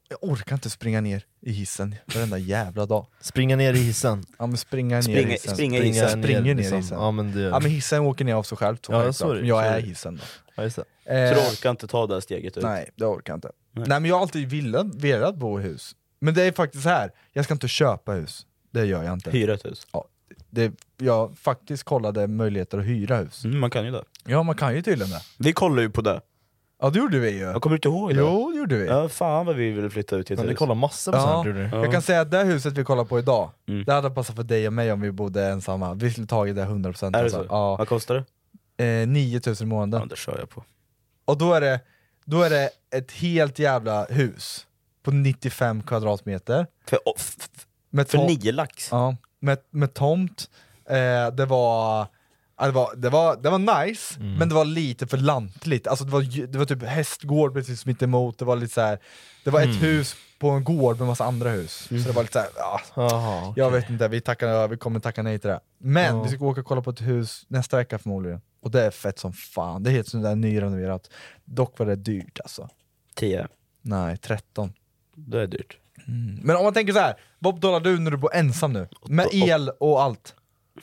[SPEAKER 3] jag orkar inte springa ner i hissen varenda jävla dag.
[SPEAKER 5] Springa ner i hissen.
[SPEAKER 3] Ja, men springa ner
[SPEAKER 4] Springa-
[SPEAKER 3] i hissen.
[SPEAKER 4] springa i hissen.
[SPEAKER 3] Springer ner i
[SPEAKER 5] liksom.
[SPEAKER 3] hissen.
[SPEAKER 5] Ja, men det...
[SPEAKER 3] Ja, men hissen åker ner av sig själv. Så
[SPEAKER 5] Ja,
[SPEAKER 3] självklart.
[SPEAKER 5] så är det,
[SPEAKER 3] Men jag
[SPEAKER 5] så är
[SPEAKER 3] är
[SPEAKER 5] det.
[SPEAKER 3] hissen då.
[SPEAKER 5] Ja, just det.
[SPEAKER 3] Eh,
[SPEAKER 4] Så du orkar inte ta det här steget ut?
[SPEAKER 3] nej, det orkar jag inte.
[SPEAKER 4] Nej.
[SPEAKER 3] Nej, men jag har alltid velat, velat bo i hus. Men det är faktiskt så här. Jag ska inte köpa hus. Det gör jag inte.
[SPEAKER 4] Hyra ett hus?
[SPEAKER 3] Ja, det, jag faktiskt kollade möjligheter att hyra hus.
[SPEAKER 4] Mm, man kan ju det.
[SPEAKER 3] Ja, man kan ju tydligen det.
[SPEAKER 4] Vi kollar ju på det.
[SPEAKER 3] Ja, det gjorde vi ju.
[SPEAKER 4] Jag kommer inte ihåg det.
[SPEAKER 3] Jo, det gjorde vi.
[SPEAKER 4] Ja, fan vad vi ville flytta ut till ett
[SPEAKER 5] Men vi
[SPEAKER 4] hus.
[SPEAKER 5] kollar massor på
[SPEAKER 3] Ja,
[SPEAKER 5] sånt här,
[SPEAKER 3] jag kan säga att det huset vi kollar på idag,
[SPEAKER 4] Mm.
[SPEAKER 3] det hade passat för dig och mig om vi bodde ensamma. Vi skulle tagit det hundra procent.
[SPEAKER 4] Är det
[SPEAKER 3] Alltså.
[SPEAKER 4] så?
[SPEAKER 3] Ja.
[SPEAKER 4] Vad kostar det?
[SPEAKER 3] Eh, nio tusen i månaden.
[SPEAKER 4] Ja, det kör jag på.
[SPEAKER 3] Och då är, det, då är det ett helt jävla hus på nittiofem kvadratmeter.
[SPEAKER 4] För, oh, f- f-
[SPEAKER 3] Med
[SPEAKER 4] för
[SPEAKER 3] tom-
[SPEAKER 4] nio lax?
[SPEAKER 3] Ja, med, med tomt. Eh, det var... ja, Det var, det, var, det var nice,
[SPEAKER 5] Mm.
[SPEAKER 3] men det var lite för lantligt. Alltså det, var, ju- det var typ hästgård precis mitt emot. Det var lite så här, det var ett
[SPEAKER 5] Mm.
[SPEAKER 3] hus på en gård med massa andra hus. Så det var lite så här, ja,
[SPEAKER 5] Jaha,
[SPEAKER 3] jag vet inte, vi, tackar, vi kommer tacka nej till det. Men
[SPEAKER 5] Ja.
[SPEAKER 3] vi ska åka och kolla på ett hus nästa vecka förmodligen. Och det är fett som fan, det är helt sånt där nyrenoverat. Dock var det dyrt alltså.
[SPEAKER 4] tio.
[SPEAKER 3] Nej, tretton.
[SPEAKER 4] Det är dyrt.
[SPEAKER 3] Mm. Men om man tänker så här, vad betalar du när du bor ensam nu? Med el och allt.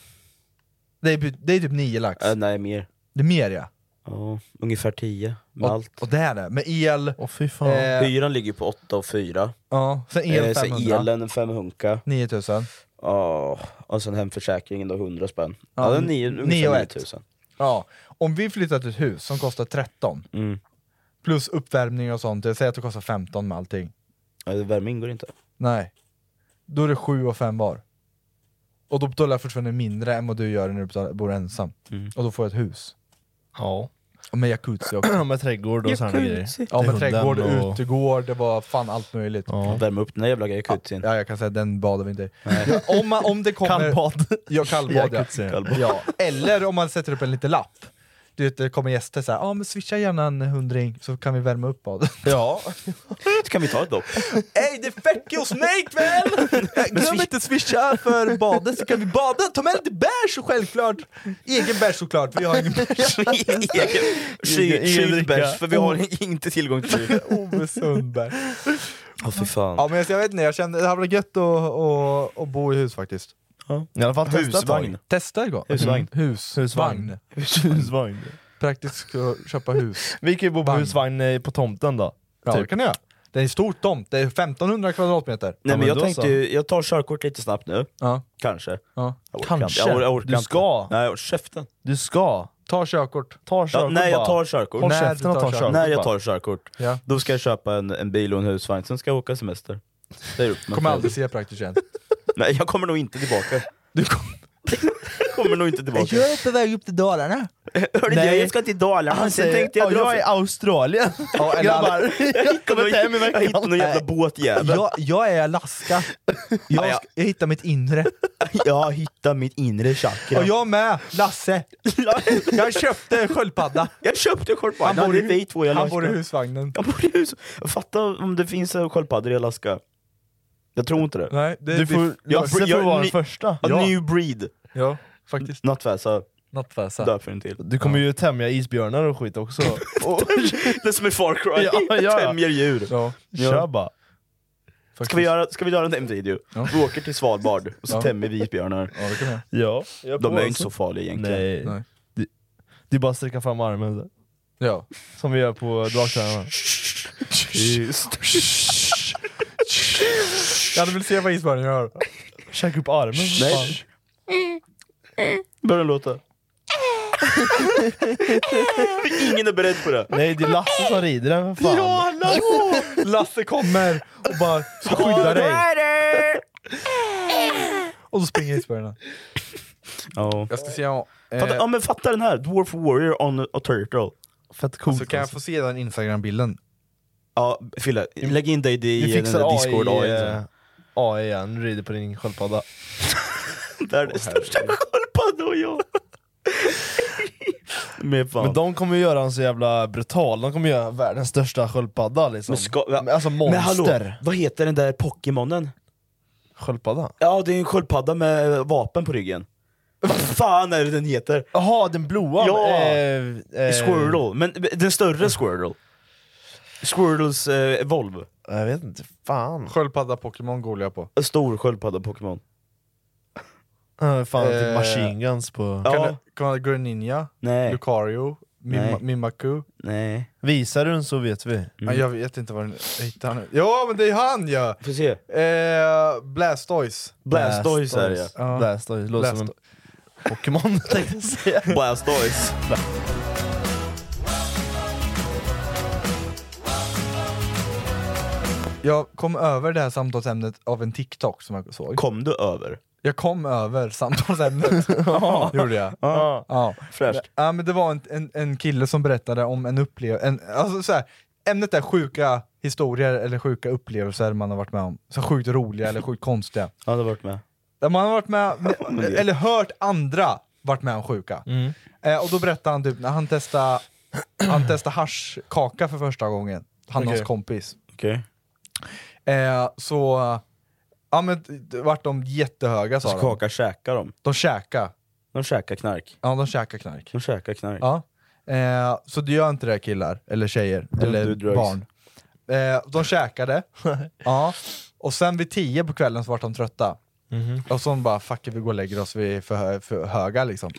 [SPEAKER 3] Det är, det är typ nio lax.
[SPEAKER 4] Äh, nej, mer.
[SPEAKER 3] Det är mer ja.
[SPEAKER 4] Ja, ungefär tio med
[SPEAKER 3] Och,
[SPEAKER 4] allt.
[SPEAKER 3] och det är det, med el.
[SPEAKER 5] Åh fy fan.
[SPEAKER 3] Eh,
[SPEAKER 4] Hyran ligger på åtta och fyra.
[SPEAKER 3] ja, sen el
[SPEAKER 4] Eh, så
[SPEAKER 3] femhundra.
[SPEAKER 4] elen femhundra.
[SPEAKER 3] nio tusen.
[SPEAKER 4] Ja, och sen hemförsäkringen då hundra spänn. Ja,
[SPEAKER 3] Ja,
[SPEAKER 4] det är nio,
[SPEAKER 3] nio
[SPEAKER 4] ungefär
[SPEAKER 3] och
[SPEAKER 4] nio
[SPEAKER 3] ett.
[SPEAKER 4] tusen.
[SPEAKER 3] Ja, om vi flyttar till ett hus som kostar tretton,
[SPEAKER 4] Mm.
[SPEAKER 3] plus uppvärmning och sånt, jag säger att det kostar femton med allting.
[SPEAKER 4] Ja, värme ingår inte.
[SPEAKER 3] Nej. Då är det sju och fem var. Och då betalar jag fortfarande mindre än vad du gör när du betalar, bor ensam.
[SPEAKER 4] Mm.
[SPEAKER 3] Och då får jag ett hus.
[SPEAKER 5] Ja.
[SPEAKER 3] Och med jacuzzi också.
[SPEAKER 5] Med trädgård och sådana grejer.
[SPEAKER 3] Ja, med
[SPEAKER 5] Till
[SPEAKER 3] trädgård,
[SPEAKER 5] hunden och-
[SPEAKER 3] utegård, det var fan allt möjligt.
[SPEAKER 5] Ja.
[SPEAKER 4] Värma upp den där jävla jacuzzin.
[SPEAKER 3] Ja, jag kan säga den badar vi inte i. Ja, om, man, om det kommer...
[SPEAKER 5] Kallbad.
[SPEAKER 3] Ja, kallbad ja.
[SPEAKER 5] Jacuzzi.
[SPEAKER 3] Ja. Eller om man sätter upp en liten lapp. Du vet, det kommer gäster såhär, ja ah, men swisha gärna en hundring så kan vi värma upp badet.
[SPEAKER 5] Ja.
[SPEAKER 4] Kan vi ta ett dopp?
[SPEAKER 3] Ey, det är fett hos mig ikväll! Glöm inte swisha för badet så kan vi bada. Ta med lite bärs och självklart. Egen bärs såklart, vi har ingen bärs.
[SPEAKER 4] Egen
[SPEAKER 5] Ingen
[SPEAKER 4] kyld
[SPEAKER 5] dricka.
[SPEAKER 4] bärs, för vi har inte tillgång till det.
[SPEAKER 3] Ove Sundberg.
[SPEAKER 4] Åh fy fan.
[SPEAKER 3] Ja, men jag vet inte, jag kände det hade varit gött att, att, att bo i hus faktiskt.
[SPEAKER 5] I alla fall testa ett tag.
[SPEAKER 4] Husvagn.
[SPEAKER 3] Testa igår.
[SPEAKER 4] Husvagn.
[SPEAKER 3] Mm. Hus.
[SPEAKER 5] Husvagn.
[SPEAKER 3] Vagn.
[SPEAKER 5] Husvagn.
[SPEAKER 3] Praktiskt att köpa hus.
[SPEAKER 5] Vi kan ju bo på
[SPEAKER 3] Vagn.
[SPEAKER 5] husvagn eh, på tomten då.
[SPEAKER 3] Ja,
[SPEAKER 5] Typ.
[SPEAKER 3] det kan jag göra. Det är en stor tomt, det är femtonhundra kvadratmeter.
[SPEAKER 4] Nej
[SPEAKER 5] Ja,
[SPEAKER 4] men
[SPEAKER 5] men
[SPEAKER 4] jag
[SPEAKER 5] då
[SPEAKER 4] tänkte
[SPEAKER 5] så.
[SPEAKER 4] ju, jag tar körkort lite snabbt nu.
[SPEAKER 3] Ja.
[SPEAKER 4] Kanske.
[SPEAKER 3] Ja.
[SPEAKER 4] Jag orkar
[SPEAKER 5] Kanske.
[SPEAKER 4] inte. Jag, or- jag orkar
[SPEAKER 5] Du
[SPEAKER 4] inte.
[SPEAKER 5] ska.
[SPEAKER 4] Nej, jag- käften.
[SPEAKER 5] Du ska.
[SPEAKER 3] Ta körkort.
[SPEAKER 5] Ta körkort
[SPEAKER 4] Ja, nej, jag
[SPEAKER 5] bara.
[SPEAKER 4] tar körkort.
[SPEAKER 5] Håll
[SPEAKER 3] När
[SPEAKER 5] käften
[SPEAKER 3] du
[SPEAKER 5] och
[SPEAKER 3] tar
[SPEAKER 5] ta
[SPEAKER 3] körkort.
[SPEAKER 5] körkort
[SPEAKER 4] När jag
[SPEAKER 5] bara.
[SPEAKER 4] tar körkort,
[SPEAKER 3] Ja.
[SPEAKER 4] då ska jag köpa en, en bil och en husvagn, sen ska jag åka semester. Det är upp med
[SPEAKER 3] Kommer
[SPEAKER 4] själv.
[SPEAKER 3] aldrig se praktiskt igen.
[SPEAKER 4] Nej, jag kommer nog inte tillbaka.
[SPEAKER 3] Du kommer...
[SPEAKER 4] Jag kommer nog inte tillbaka.
[SPEAKER 3] Jag är på väg upp till Dalarna.
[SPEAKER 4] Hörde
[SPEAKER 5] Nej.
[SPEAKER 4] du, jag ska till Dalarna,
[SPEAKER 5] Han
[SPEAKER 4] sen
[SPEAKER 5] säger,
[SPEAKER 4] tänkte jag
[SPEAKER 5] jag,
[SPEAKER 4] dra...
[SPEAKER 5] jag är i Australien.
[SPEAKER 3] Ja, eller
[SPEAKER 5] Grabbar, jag kommer inte hem i
[SPEAKER 4] Jag hittade
[SPEAKER 5] veckan.
[SPEAKER 4] någon jävla båtjävel.
[SPEAKER 3] Jag, jag är i Alaska. Jag,
[SPEAKER 4] Ja, ja.
[SPEAKER 3] ska- jag hittar mitt inre.
[SPEAKER 4] Jag hittade mitt inre chakra.
[SPEAKER 3] Och jag med, Lasse. Jag köpte sköldpadda.
[SPEAKER 4] Jag köpte sköldpadda,
[SPEAKER 3] Han bor i-
[SPEAKER 4] det är vi två i
[SPEAKER 3] Han
[SPEAKER 4] Alaska.
[SPEAKER 3] bor i husvagnen.
[SPEAKER 4] Jag bor i hus. Fatta om det finns en sköldpaddor i Alaska. Jag tror inte det.
[SPEAKER 3] Nej, det,
[SPEAKER 5] Du får,
[SPEAKER 4] Jag-
[SPEAKER 5] Lasse får
[SPEAKER 4] jag-
[SPEAKER 5] vara
[SPEAKER 4] ni-
[SPEAKER 5] den första.
[SPEAKER 4] A
[SPEAKER 3] Ja.
[SPEAKER 4] new breed.
[SPEAKER 3] Ja, faktiskt.
[SPEAKER 4] Nattväsa,
[SPEAKER 3] Nattfäsa.
[SPEAKER 4] därför en till.
[SPEAKER 5] Du kommer ju tämja isbjörnar och skit också. Och,
[SPEAKER 4] Det är som en Far Cry,
[SPEAKER 5] Ja, ja.
[SPEAKER 4] tämjer djur.
[SPEAKER 3] Ja,
[SPEAKER 5] kör bara.
[SPEAKER 4] Ska vi göra, ska vi göra en video?
[SPEAKER 3] Ja.
[SPEAKER 4] Vi åker till Svalbard och så
[SPEAKER 3] Ja.
[SPEAKER 4] tämjer vi isbjörnar.
[SPEAKER 3] ja, det kan jag.
[SPEAKER 5] Ja. jag
[SPEAKER 4] De
[SPEAKER 5] på
[SPEAKER 4] är ju
[SPEAKER 5] alltså.
[SPEAKER 4] inte så farliga egentligen.
[SPEAKER 5] Nej.
[SPEAKER 3] Nej.
[SPEAKER 5] Det, det är bara att sträcka fram armen så.
[SPEAKER 3] Ja.
[SPEAKER 5] Som vi gör på dragtränarna.
[SPEAKER 4] Just.
[SPEAKER 3] Jag hade velat se vad isbjörnen gör.
[SPEAKER 5] Käka upp armen.
[SPEAKER 4] Nej. Börja låta. Ingen är beredd på det.
[SPEAKER 5] Nej, det är Lasse som rider den för fan.
[SPEAKER 3] Ja, Lasse! Lasse kommer och bara ska skydda dig. Och så springer isbjörnen.
[SPEAKER 4] Ja.
[SPEAKER 3] Jag ska se om...
[SPEAKER 4] Fatta, ja men fatta den här, Dwarf Warrior on a turtle.
[SPEAKER 5] Fett coolt.
[SPEAKER 3] Så kan jag
[SPEAKER 5] alltså.
[SPEAKER 3] få se den Instagram-bilden?
[SPEAKER 4] Ja, Fille, lägg in dig i
[SPEAKER 5] Vi
[SPEAKER 4] den
[SPEAKER 5] fixar
[SPEAKER 4] där
[SPEAKER 5] A I,
[SPEAKER 4] Discord A I.
[SPEAKER 5] eh, A I igen, du rider på din sköldpadda.
[SPEAKER 4] Det är det största sköldpadda och jag. Med fan.
[SPEAKER 5] Men de kommer ju göra en så jävla brutal, de kommer göra världens största sköldpadda liksom.
[SPEAKER 4] Men ska, ja.
[SPEAKER 5] Men alltså monster.
[SPEAKER 4] Men hallå, vad heter den där Pokémonen?
[SPEAKER 5] Sköldpadda?
[SPEAKER 4] Ja, det är en sköldpadda med vapen på ryggen. Vad fan är det den heter?
[SPEAKER 5] Jaha, den blåa?
[SPEAKER 4] Ja.
[SPEAKER 5] Eh, eh,
[SPEAKER 4] Squirtle, men den större Squirtle. Squirtles eh, Evolve.
[SPEAKER 5] Jag vet inte, fan.
[SPEAKER 3] Sköldpadda Pokémon går jag på.
[SPEAKER 4] Stor sköldpadda Pokémon.
[SPEAKER 5] Uh, fan, typ
[SPEAKER 3] Eh,
[SPEAKER 5] Machine Guns på...
[SPEAKER 3] Kan
[SPEAKER 4] Ja.
[SPEAKER 3] det kan det Greninja,
[SPEAKER 4] Nej.
[SPEAKER 3] Lucario, Mim-
[SPEAKER 4] Nej.
[SPEAKER 3] Mimaku?
[SPEAKER 4] Nej.
[SPEAKER 5] Visar du den så vet vi.
[SPEAKER 4] Mm.
[SPEAKER 3] Ja, jag vet inte vad den hittar nu. Ja, men det är han ja!
[SPEAKER 4] Får se.
[SPEAKER 3] Eh, Blastoise.
[SPEAKER 4] Blastoise är det, ja.
[SPEAKER 3] Ja.
[SPEAKER 5] Blastoise, låter som en
[SPEAKER 3] Blasto-
[SPEAKER 5] Pokémon tänkte jag säga.
[SPEAKER 4] Blastoise.
[SPEAKER 3] Jag kom över det här samtalsämnet av en TikTok som jag såg.
[SPEAKER 4] Kom du över?
[SPEAKER 3] Jag kom över samtalsämnet. Gjorde jag.
[SPEAKER 4] Ja.
[SPEAKER 3] Ja.
[SPEAKER 4] Fräscht.
[SPEAKER 3] Ja, men det var en, en, en kille som berättade om en upplevelse. Alltså så här, ämnet är sjuka historier eller sjuka upplevelser man har varit med om. Så sjukt roliga eller sjukt konstiga.
[SPEAKER 4] Ja, du har varit med.
[SPEAKER 3] Där man har varit med, eller hört andra varit med om sjuka.
[SPEAKER 5] Mm.
[SPEAKER 3] Eh, och då berättade han typ när han testade, han testade haschkaka för första gången. Han och
[SPEAKER 5] Okej.
[SPEAKER 3] hans kompis.
[SPEAKER 4] Okej.
[SPEAKER 3] Eh, så, ja men det vart de jättehöga sa
[SPEAKER 4] Så
[SPEAKER 3] de.
[SPEAKER 4] kaka käkar de.
[SPEAKER 3] De käkar.
[SPEAKER 4] De käkar knark.
[SPEAKER 3] Ja, de käkar knark.
[SPEAKER 4] De käkar knark.
[SPEAKER 3] Ja. Eh, så det gör inte det killar, eller tjejer,
[SPEAKER 4] Don't
[SPEAKER 3] eller
[SPEAKER 4] do drugs.
[SPEAKER 3] barn. Eh, de käkade. Ja. Och sen vid tio på kvällen så vart de trötta.
[SPEAKER 5] Mhm.
[SPEAKER 3] Och så bara, fuck vi går och lägger oss, vi är för, hö- för höga liksom.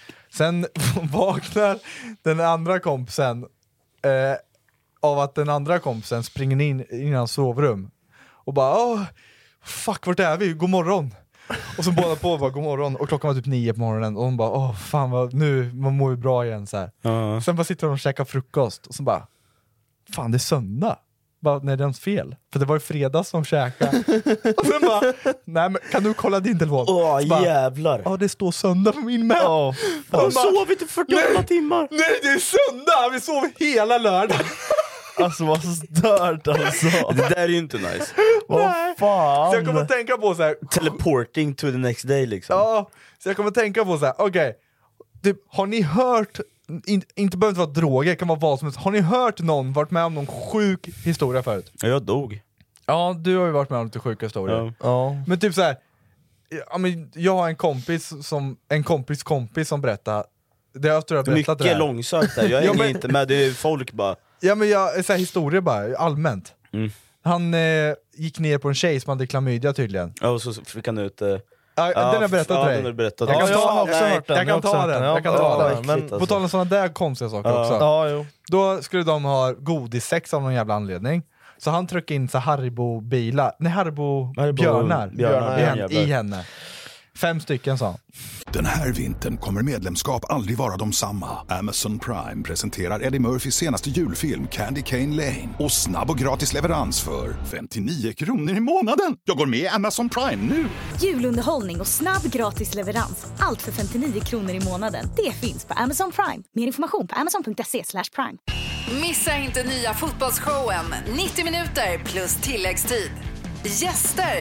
[SPEAKER 3] Sen vaknar den andra kompisen eh, av att den andra kompisen springer in i hans sovrum och bara, åh, fuck vart är vi, god morgon. Och så båda på bara, god morgon, och klockan var typ nio på morgonen och hon bara, åh fan vad, nu, man mår ju bra igen så här.
[SPEAKER 4] Ja.
[SPEAKER 3] Sen bara sitter de och käkar frukost och så bara, fan det är söndag. Bara, nej det är hans fel, för det var ju fredags som käkade. Och sen bara, nej men kan du kolla din telefon?
[SPEAKER 4] Åh
[SPEAKER 3] Så bara,
[SPEAKER 4] jävlar.
[SPEAKER 3] ja det står söndag på min med.
[SPEAKER 5] Åh,
[SPEAKER 4] Jag har sovit i fyrtioåtta timmar.
[SPEAKER 3] Nej det är söndag, vi sov hela lördag.
[SPEAKER 5] Alltså vad stört alltså.
[SPEAKER 4] Det där är ju inte nice.
[SPEAKER 5] Vad fan.
[SPEAKER 3] Så jag kommer att tänka på så här.
[SPEAKER 4] Teleporting to the next day liksom.
[SPEAKER 3] Ja, så jag kommer att tänka på så här. Okej, okay, typ, har ni hört, in, inte behöver vara droger, det kan vara vad som helst. Har ni hört någon varit med om någon sjuk historia förut?
[SPEAKER 4] Jag dog.
[SPEAKER 3] Ja, du har ju varit med om lite sjuka historier.
[SPEAKER 4] Ja.
[SPEAKER 5] Ja.
[SPEAKER 3] Men typ så här, ja, men jag har en kompis som, en kompis kompis som berättar, det jag tror jag berättat det
[SPEAKER 4] Mycket
[SPEAKER 3] här.
[SPEAKER 4] långsökt där, jag
[SPEAKER 3] Ja,
[SPEAKER 4] hänger
[SPEAKER 3] men-
[SPEAKER 4] inte med, det är folk bara.
[SPEAKER 3] Ja men jag, så här, historia bara, allmänt.
[SPEAKER 4] Mm.
[SPEAKER 3] Han eh, gick ner på en tjej som hade klamydia tydligen.
[SPEAKER 4] Ja, och så fick han ut... Eh,
[SPEAKER 3] Ja,
[SPEAKER 4] ja,
[SPEAKER 3] den har jag berättat
[SPEAKER 4] ja,
[SPEAKER 3] till dig.
[SPEAKER 4] den har du berättat.
[SPEAKER 3] Jag kan
[SPEAKER 5] Ja, jag har
[SPEAKER 3] ta,
[SPEAKER 5] också
[SPEAKER 3] nej,
[SPEAKER 5] hört den.
[SPEAKER 3] jag
[SPEAKER 5] Jag har
[SPEAKER 3] kan
[SPEAKER 5] också
[SPEAKER 3] ta
[SPEAKER 5] hört
[SPEAKER 3] den,
[SPEAKER 5] den.
[SPEAKER 3] jag kan
[SPEAKER 5] Ja,
[SPEAKER 3] ta
[SPEAKER 5] ja,
[SPEAKER 3] den.
[SPEAKER 5] men-
[SPEAKER 4] äckligt,
[SPEAKER 3] På
[SPEAKER 4] alltså.
[SPEAKER 3] tal om sådana där konstiga saker
[SPEAKER 4] Ja.
[SPEAKER 3] också.
[SPEAKER 5] Ja, jo.
[SPEAKER 3] Då skulle de ha godissex av någon jävla anledning. Så han tryckte in så Haribo-bilar, nej Haribo,
[SPEAKER 4] Haribo-
[SPEAKER 3] björnar,
[SPEAKER 4] björnar,
[SPEAKER 3] i,
[SPEAKER 4] ja,
[SPEAKER 3] henne,
[SPEAKER 4] jävlar.
[SPEAKER 3] i henne. Fem stycken sa han.
[SPEAKER 1] Den här vintern kommer medlemskap aldrig vara de samma. Amazon Prime presenterar Eddie Murphys senaste julfilm Candy Cane Lane. Och snabb och gratis leverans för femtionio kronor i månaden. Jag går med i Amazon Prime nu!
[SPEAKER 2] Julunderhållning och snabb gratis leverans. Allt för femtionio kronor i månaden. Det finns på Amazon Prime. Mer information på amazon.se slash prime.
[SPEAKER 12] Missa inte nya fotbollsshowen nittio minuter plus tilläggstid. Gäster.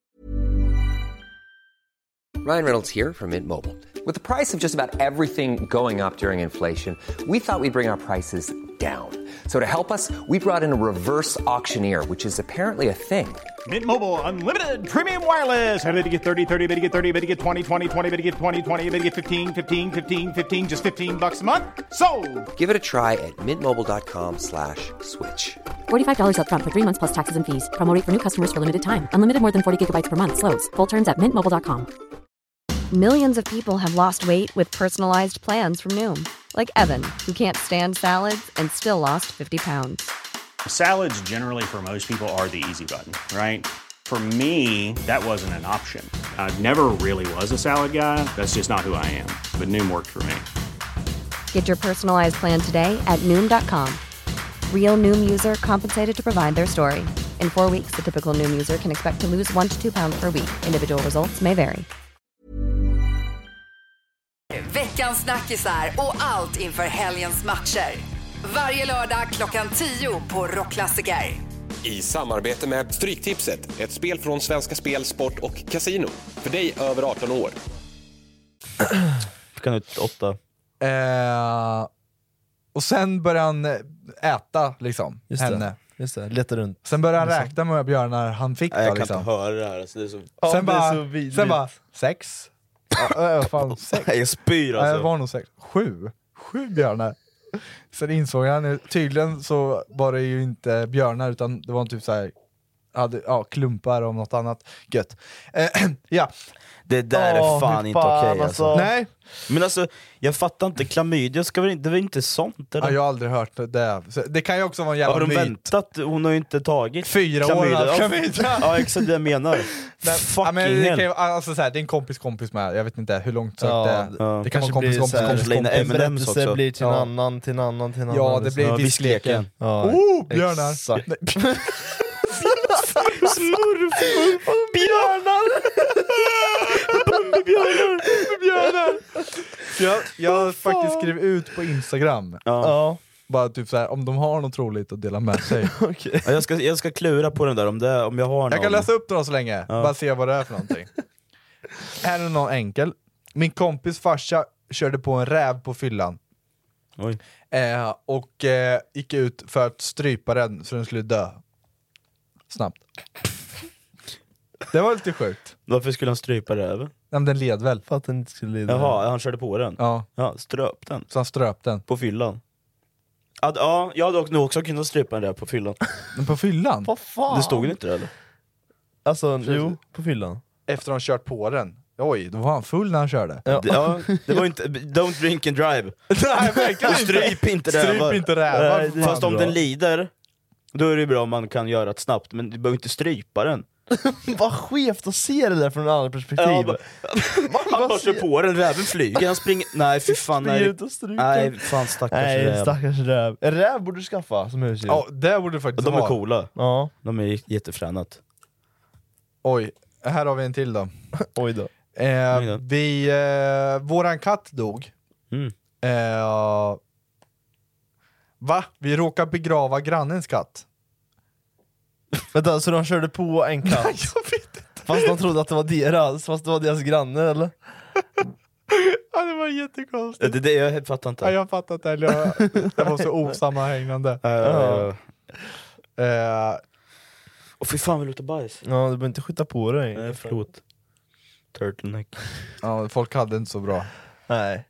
[SPEAKER 10] Ryan Reynolds here from Mint Mobile. With the price of just about everything going up during inflation, we thought we'd bring our prices down. So to help us, we brought in a reverse auctioneer, which is apparently a thing.
[SPEAKER 14] Mint Mobile Unlimited Premium Wireless. How to get thirty, thirty, how to get thirty, how to get twenty, twenty, twenty, how to get twenty, twenty, how to get fifteen, fifteen, fifteen, fifteen, just fifteen bucks a month? Sold!
[SPEAKER 10] Give it a try at mintmobile.com slash switch.
[SPEAKER 11] forty-five dollars up front for three months plus taxes and fees. Promo rate for new customers for limited time. Unlimited more than forty gigabytes per month. Slows full terms at mint mobile dot com.
[SPEAKER 15] Millions of people have lost weight with personalized plans from Noom. Like Evan, who can't stand salads and still lost fifty pounds.
[SPEAKER 14] Salads generally for most people are the easy button, right? For me, that wasn't an option. I never really was a salad guy. That's just not who I am. But Noom worked for me.
[SPEAKER 15] Get your personalized plan today at Noom dot com. Real Noom user compensated to provide their story. In four weeks, the typical Noom user can expect to lose one to two pounds per week. Individual results may vary.
[SPEAKER 12] Veckans snackisar och allt inför helgens matcher. Varje lördag klockan tio på Rockklassiker.
[SPEAKER 13] I samarbete med Stryktipset, ett spel från Svenska Spel, Sport och Casino. För dig över arton år.
[SPEAKER 4] Fick han ut åtta.
[SPEAKER 3] Eh, och sen började han äta liksom,
[SPEAKER 5] Just
[SPEAKER 3] henne.
[SPEAKER 5] det. Just det, leta runt.
[SPEAKER 3] Sen började han räkna med hur många björnar han fick.
[SPEAKER 4] Nej, jag
[SPEAKER 3] då,
[SPEAKER 4] kan
[SPEAKER 3] liksom.
[SPEAKER 4] inte höra det här. Alltså, det är så...
[SPEAKER 5] Ja,
[SPEAKER 3] sen,
[SPEAKER 5] det är
[SPEAKER 3] bara,
[SPEAKER 5] så vidrigt.
[SPEAKER 3] sen bara, sex. Ja, äh, fan, sex.
[SPEAKER 4] Nej, jag spyr
[SPEAKER 3] Nej, det
[SPEAKER 4] alltså.
[SPEAKER 3] var nog sex. Sju. Sju björnar. Sen insåg han, tydligen så var det ju inte björnar utan det var typ så här, hade, ja, klumpar och något annat gött. Eh, ja.
[SPEAKER 4] Det där
[SPEAKER 5] Åh,
[SPEAKER 4] är fan
[SPEAKER 5] fy
[SPEAKER 4] inte
[SPEAKER 5] fan,
[SPEAKER 4] okej alltså.
[SPEAKER 5] alltså.
[SPEAKER 3] Nej.
[SPEAKER 4] Men alltså, jag fattar inte, klamydia ska väl inte, det är väl inte sånt eller?
[SPEAKER 3] Ja, jag har aldrig hört det. Så det kan ju också vara en jävla
[SPEAKER 4] Har de
[SPEAKER 3] myt.
[SPEAKER 4] väntat? Hon har ju inte tagit
[SPEAKER 3] Fyra år
[SPEAKER 4] klamydia.
[SPEAKER 3] av
[SPEAKER 4] Ja,
[SPEAKER 3] klamydia.
[SPEAKER 4] Ja, exakt det jag menar.
[SPEAKER 3] Men,
[SPEAKER 4] Fucking
[SPEAKER 3] ja, men det,
[SPEAKER 4] hell.
[SPEAKER 3] kan ju, alltså, så här, det är en kompis kompis med, jag vet inte hur långt så
[SPEAKER 5] Ja,
[SPEAKER 3] det är.
[SPEAKER 4] ja.
[SPEAKER 3] Det kan vara
[SPEAKER 5] Kanske
[SPEAKER 3] kompis
[SPEAKER 5] blir
[SPEAKER 3] kompis
[SPEAKER 5] så här,
[SPEAKER 3] kompis
[SPEAKER 4] Lena
[SPEAKER 3] kompis.
[SPEAKER 4] M and M's
[SPEAKER 5] Berättelse
[SPEAKER 4] också.
[SPEAKER 5] blir till en
[SPEAKER 3] Ja.
[SPEAKER 5] annan, till en annan, till en annan.
[SPEAKER 3] Ja, det
[SPEAKER 5] liksom.
[SPEAKER 3] blir
[SPEAKER 4] Ja,
[SPEAKER 3] viskleken.
[SPEAKER 4] viskleken.
[SPEAKER 5] Ja,
[SPEAKER 3] Oh, björnar!
[SPEAKER 5] exakt.
[SPEAKER 3] Nej.
[SPEAKER 4] Smurf! Björnar! Bumbibjörnar!
[SPEAKER 3] Björnar! Jag, jag har faktiskt skrivit ut på Instagram.
[SPEAKER 4] Ja.
[SPEAKER 5] Ja,
[SPEAKER 3] Bara typ så här, om de har något roligt att dela med sig.
[SPEAKER 5] okej.
[SPEAKER 4] Ja, jag, ska, jag ska klura på den där om, det, om jag har någon.
[SPEAKER 3] Jag kan läsa upp några så länge,
[SPEAKER 4] Ja.
[SPEAKER 3] bara se vad det är för någonting. Här är någon enkel. Min kompis farsa körde på en räv på fyllan.
[SPEAKER 4] Oj.
[SPEAKER 3] Eh, och eh, gick ut för att strypa den så den skulle dö. Snabbt. Det var lite sjukt.
[SPEAKER 4] Varför skulle han strypa räven?
[SPEAKER 3] Ja, men den led väl?
[SPEAKER 5] För att den inte skulle lida.
[SPEAKER 4] Jaha, han körde på den?
[SPEAKER 3] Ja,
[SPEAKER 4] Ja, ströp den.
[SPEAKER 3] så han ströp den.
[SPEAKER 4] På fyllan. Ja, ja, jag hade nog också kunnat strypa den där på fyllan.
[SPEAKER 3] Men på fyllan?
[SPEAKER 5] Vad fan?
[SPEAKER 4] Det stod inte det eller?
[SPEAKER 5] Alltså, jo, på fyllan.
[SPEAKER 3] Efter han kört på den. Oj, då var han full när han körde.
[SPEAKER 5] Ja.
[SPEAKER 4] Det, ja, det var inte, don't drink and drive.
[SPEAKER 3] Nej, verkligen
[SPEAKER 4] Och stryp inte rävar.
[SPEAKER 3] Stryp inte rävar.
[SPEAKER 5] Nej, det är
[SPEAKER 4] Fast om
[SPEAKER 5] bra.
[SPEAKER 4] den lider, då är det bra om man kan göra det snabbt, men du behöver inte strypa den.
[SPEAKER 5] Vad skevt att se det där från en annan perspektiv.
[SPEAKER 4] Ja, bara, han bara kör på den, räven flyger, han springer... Nej fy fan,
[SPEAKER 5] Springer
[SPEAKER 4] nej,
[SPEAKER 5] ut och stryper.
[SPEAKER 4] nej fan stackars
[SPEAKER 5] Nej,
[SPEAKER 4] räv.
[SPEAKER 5] stackars räv. En räv borde du skaffa som husdjur.
[SPEAKER 3] Ja, det borde du faktiskt
[SPEAKER 4] De är
[SPEAKER 3] ha.
[SPEAKER 4] coola,
[SPEAKER 5] Ja,
[SPEAKER 4] de är jättefränat.
[SPEAKER 3] Oj, här har vi en till då.
[SPEAKER 5] oj då.
[SPEAKER 3] Eh,
[SPEAKER 4] Oj då.
[SPEAKER 3] vi, eh, våran katt dog.
[SPEAKER 4] Mm.
[SPEAKER 3] Eh, va? Vi råkade begrava grannens katt.
[SPEAKER 5] Vänta, så de körde på en katt?
[SPEAKER 3] Nej, jag vet inte.
[SPEAKER 5] Fast de trodde att det var deras, fast det var deras granne eller?
[SPEAKER 3] Ja, det var jättekonstigt.
[SPEAKER 4] Det, det, jag fattar inte.
[SPEAKER 3] Ja, jag fattar inte heller. Jag- Det var så osammanhängande.
[SPEAKER 4] Ja, ja, ja.
[SPEAKER 3] Eh,
[SPEAKER 4] Åh fy fan, vi luktar bajs.
[SPEAKER 5] Ja, du behöver inte skjuta på dig.
[SPEAKER 4] Nej, förlåt. Turtleneck.
[SPEAKER 3] ja, folk hade inte så bra.
[SPEAKER 5] Nej.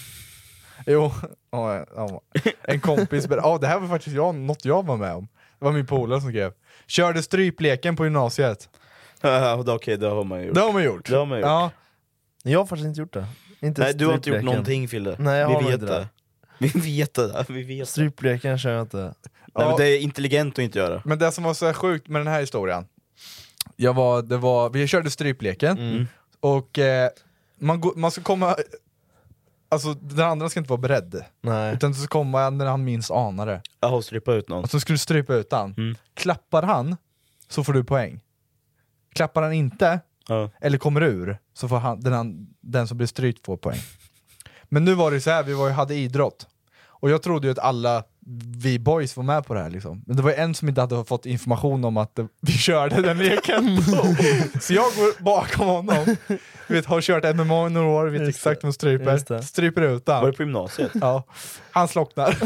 [SPEAKER 3] Jo, ja, ja. En kompis ber- ja, det här var faktiskt jag, något jag var med om. Det var min polare som skrev. Körde strypleken på gymnasiet.
[SPEAKER 4] Ja, okej, okay, det har man gjort.
[SPEAKER 3] Det har man gjort.
[SPEAKER 4] Det har man gjort.
[SPEAKER 3] Ja.
[SPEAKER 5] Jag har faktiskt inte gjort det. Inte
[SPEAKER 4] Nej, du har inte gjort
[SPEAKER 5] strypleken.
[SPEAKER 4] någonting Fille.
[SPEAKER 5] Nej, jag
[SPEAKER 4] vi
[SPEAKER 5] har
[SPEAKER 4] vet
[SPEAKER 5] inte
[SPEAKER 4] det.
[SPEAKER 5] det.
[SPEAKER 4] Vi vet det, vi vet det.
[SPEAKER 5] Strypleken kör jag inte.
[SPEAKER 4] Nej,
[SPEAKER 3] Ja.
[SPEAKER 4] men det är intelligent att inte göra.
[SPEAKER 3] Men det som var så här sjukt med den här historien, jag var, det var, vi körde strypleken,
[SPEAKER 5] Mm.
[SPEAKER 3] och eh, man, går, man ska komma, alltså den andra ska inte vara beredd,
[SPEAKER 5] Nej.
[SPEAKER 3] utan det ska komma när han minst anar det.
[SPEAKER 4] Jaha, strypa ut någon.
[SPEAKER 3] Och så skulle du strypa ut han.
[SPEAKER 4] Mm.
[SPEAKER 3] Klappar han, så får du poäng. Klappar han inte,
[SPEAKER 4] Ja.
[SPEAKER 3] eller kommer ur, så får han, den, an- den som blir strypt får poäng. Men nu var det så här, vi var ju, hade idrott, och jag trodde ju att alla vi boys var med på det här liksom. Men det var en som inte hade fått information om att det, vi körde den leken. Så jag går bakom honom, vet, har kört M M A i några år, vet
[SPEAKER 5] Just
[SPEAKER 3] exakt
[SPEAKER 5] det.
[SPEAKER 3] vad stryper,
[SPEAKER 5] Just det.
[SPEAKER 3] stryper ut han.
[SPEAKER 4] Var det på gymnasiet?
[SPEAKER 3] Ja, han slocknar.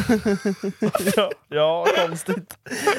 [SPEAKER 5] ja, ja, konstigt.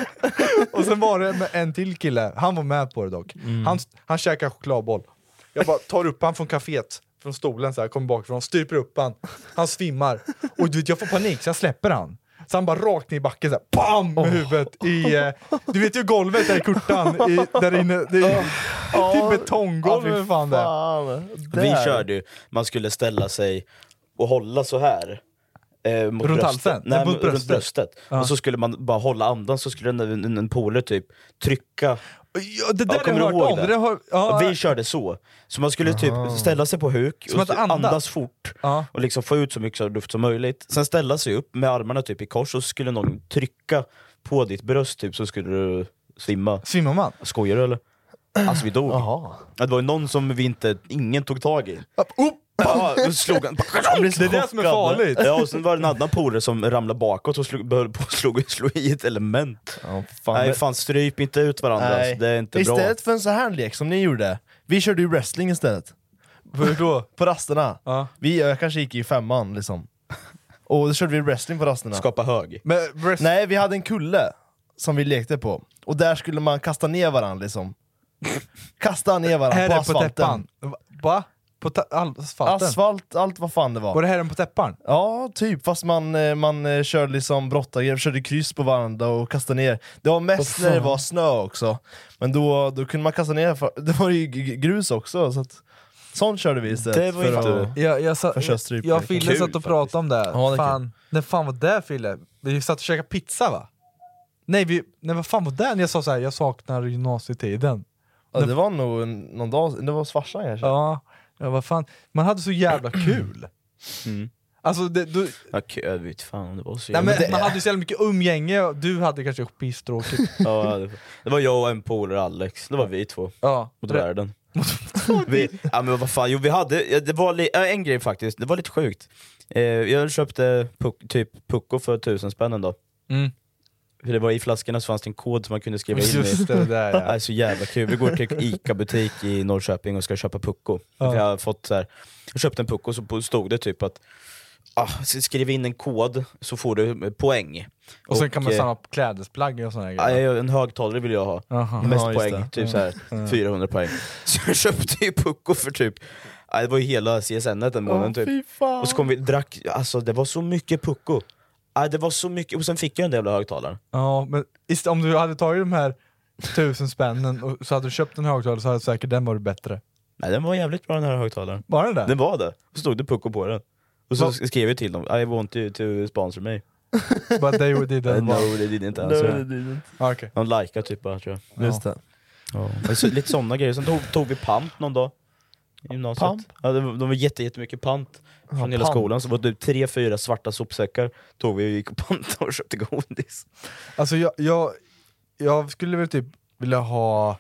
[SPEAKER 3] Och sen var det med en till kille, han var med på det dock.
[SPEAKER 5] Mm.
[SPEAKER 3] Han, han käkar chokladboll. Jag bara tar upp han från kaféet, från stolen så här, kommer bakifrån, stryper upp han. Han svimmar. Och du vet, jag får panik så jag släpper han. Så han bara rakt ner i backen så här, bam! Med huvudet i, eh, du vet ju golvet där i kurtan, i, där inne, det är oh. typ betonggolv,
[SPEAKER 5] Ja,
[SPEAKER 3] hur fan det är.
[SPEAKER 5] fan.
[SPEAKER 4] Vi
[SPEAKER 5] Där.
[SPEAKER 4] körde ju, man skulle ställa sig och hålla så här. Eh, mot
[SPEAKER 3] Runt
[SPEAKER 4] bröstet.
[SPEAKER 3] halsen?
[SPEAKER 4] Nej,
[SPEAKER 3] Nej, mot
[SPEAKER 4] mot runt
[SPEAKER 3] bröstet.
[SPEAKER 4] bröstet.
[SPEAKER 3] Ja.
[SPEAKER 4] Och så skulle man bara hålla andan, så skulle en, en, en polare typ trycka.
[SPEAKER 3] Ja, det där
[SPEAKER 4] Ja,
[SPEAKER 3] har
[SPEAKER 4] kommer
[SPEAKER 3] jag
[SPEAKER 4] du
[SPEAKER 3] hört
[SPEAKER 4] ihåg
[SPEAKER 3] om.
[SPEAKER 4] det?
[SPEAKER 3] Det har, ja,
[SPEAKER 4] Vi körde så. Så man skulle typ
[SPEAKER 5] Aha.
[SPEAKER 4] ställa sig på huk
[SPEAKER 3] Som
[SPEAKER 4] och
[SPEAKER 3] att
[SPEAKER 4] så
[SPEAKER 3] andas.
[SPEAKER 4] andas fort.
[SPEAKER 3] ja.
[SPEAKER 4] Och liksom få ut så mycket luft som möjligt. Sen ställa sig upp med armarna typ i kors, och så skulle någon trycka på ditt bröst typ, så skulle du svimma.
[SPEAKER 3] Svimmar man?
[SPEAKER 4] Skojar du eller? Alltså vi dog.
[SPEAKER 5] Jaha.
[SPEAKER 4] Det var ju någon som vi inte, ingen tog tag i.
[SPEAKER 3] Oh!
[SPEAKER 4] Ja, och slog han.
[SPEAKER 3] Det är det som är farligt.
[SPEAKER 4] Ja, och sen var det en annan polare som ramlade bakåt och slog, höll på att slå, slå i ett element.
[SPEAKER 5] Ja, fan.
[SPEAKER 4] Nej
[SPEAKER 5] Men-
[SPEAKER 4] fan, stryp inte ut varandra,
[SPEAKER 5] Nej.
[SPEAKER 4] alltså. Det är inte
[SPEAKER 5] Istället för en så här lek som ni gjorde, vi körde ju wrestling istället.
[SPEAKER 3] Hur då?
[SPEAKER 5] På rasterna.
[SPEAKER 3] Ja.
[SPEAKER 5] Vi, jag kanske gick i femman liksom. Och då körde vi wrestling på rasterna.
[SPEAKER 4] bra. Skapa hög.
[SPEAKER 3] Men rest-
[SPEAKER 5] Nej, vi hade en kulle som vi lekte på. Och där skulle man kasta ner varandra liksom. Kasta ner varandra
[SPEAKER 3] Här
[SPEAKER 5] på
[SPEAKER 3] är på
[SPEAKER 5] asfalten.
[SPEAKER 3] täppan. Va? På ta- asfalten?
[SPEAKER 5] Asfalt, allt vad fan det var.
[SPEAKER 3] Var det herren på täppan?
[SPEAKER 5] Ja, typ. Fast man, eh, man eh, körde liksom brottargrepp, körde kryss på varandra och kastade ner. Det var mest
[SPEAKER 3] Oh,
[SPEAKER 5] när det var snö också. Men då, då kunde man kasta ner, för, det var ju g- grus också. Så att, sånt körde vi istället.
[SPEAKER 4] Det var
[SPEAKER 5] för
[SPEAKER 4] inte...
[SPEAKER 5] att
[SPEAKER 3] Jag, jag, sa,
[SPEAKER 5] försöka
[SPEAKER 3] jag,
[SPEAKER 5] strypa
[SPEAKER 3] jag och
[SPEAKER 5] det.
[SPEAKER 3] Fille
[SPEAKER 4] Kul,
[SPEAKER 3] satt och pratade om det.
[SPEAKER 5] Ja, det är
[SPEAKER 3] fan, när fan var det Fille? Vi satt och käkade pizza va? Nej, vi, nej vad fan var det? När jag sa så här, jag saknar gymnasietiden.
[SPEAKER 5] Ja, det var nog en, någon dag, det var hos farsan kanske.
[SPEAKER 3] Ja, ja, vad fan. Man hade så jävla kul.
[SPEAKER 4] Mm.
[SPEAKER 3] Alltså, det, du,
[SPEAKER 4] Ja, jag vet fan om det var så
[SPEAKER 3] nej, men,
[SPEAKER 4] jävla-
[SPEAKER 3] man hade så jävla mycket umgänge, och du hade kanske pisstråkigt.
[SPEAKER 4] Ja, det, det var jag och en polare, Alex. Det var vi två.
[SPEAKER 3] Ja.
[SPEAKER 4] Mot världen. vi, ja, men vad fan, jo, vi hade, det var li, äh, en grej faktiskt, det var lite sjukt. eh, Jag köpte puck, typ pucko för tusen spänn en dag.
[SPEAKER 3] Mm.
[SPEAKER 4] För det var i flaskorna så fanns det en kod som man kunde skriva in
[SPEAKER 3] Just
[SPEAKER 4] i.
[SPEAKER 3] det, det där, ja.
[SPEAKER 4] Det är så jävla kul. Vi går till Ica-butik i Norrköping och ska köpa pucko.
[SPEAKER 3] Ja.
[SPEAKER 4] Jag har fått så här, jag köpte en pucko så på- stod det typ att ah, skriv in en kod så får du poäng.
[SPEAKER 3] Och sen kan man
[SPEAKER 4] eh,
[SPEAKER 3] samla klädesplagg och såna här
[SPEAKER 4] Ja,
[SPEAKER 3] grejer.
[SPEAKER 4] en högtalare vill jag ha.
[SPEAKER 3] Aha.
[SPEAKER 4] Mest
[SPEAKER 5] Ja, just
[SPEAKER 4] poäng,
[SPEAKER 5] det.
[SPEAKER 4] typ så här
[SPEAKER 3] Mm.
[SPEAKER 4] fyrahundra poäng. Så jag köpte ju pucko för typ, ja, det var ju hela C S N den månaden typ.
[SPEAKER 5] Fy fan.
[SPEAKER 4] Och så kom vi, drack, alltså det var så mycket pucko. Ja, det var så mycket, och sen fick jag en jävla högtalare.
[SPEAKER 3] Ja, men ist- om du hade tagit de här tusen spännen och så hade du köpt en högtalare så hade säkert den varit bättre.
[SPEAKER 4] Nej, den var jävligt bra den här högtalaren.
[SPEAKER 3] Var den det?
[SPEAKER 4] Den var det. Och så stod det pucko på den. Och så
[SPEAKER 3] Va?
[SPEAKER 4] skrev jag till dem, I want you to sponsor me.
[SPEAKER 3] But they didn't.
[SPEAKER 4] Uh, no, they didn't answer.
[SPEAKER 5] No, det är inte.
[SPEAKER 3] Ah, okay.
[SPEAKER 4] De likade typ bara, tror jag.
[SPEAKER 5] Just det.
[SPEAKER 4] Ja. Men så, lite sådana grejer. Sen tog, tog vi pant någon dag i gymnasiet.
[SPEAKER 5] Pant?
[SPEAKER 4] Ja, det var, de var jätte, jättemycket pant från
[SPEAKER 5] Ja,
[SPEAKER 4] hela
[SPEAKER 5] pant.
[SPEAKER 4] skolan. Så var det tre, fyra svarta sopsäckar tog vi och gick och pantade och köpte godis.
[SPEAKER 3] Alltså jag, jag, jag skulle väl typ vilja ha,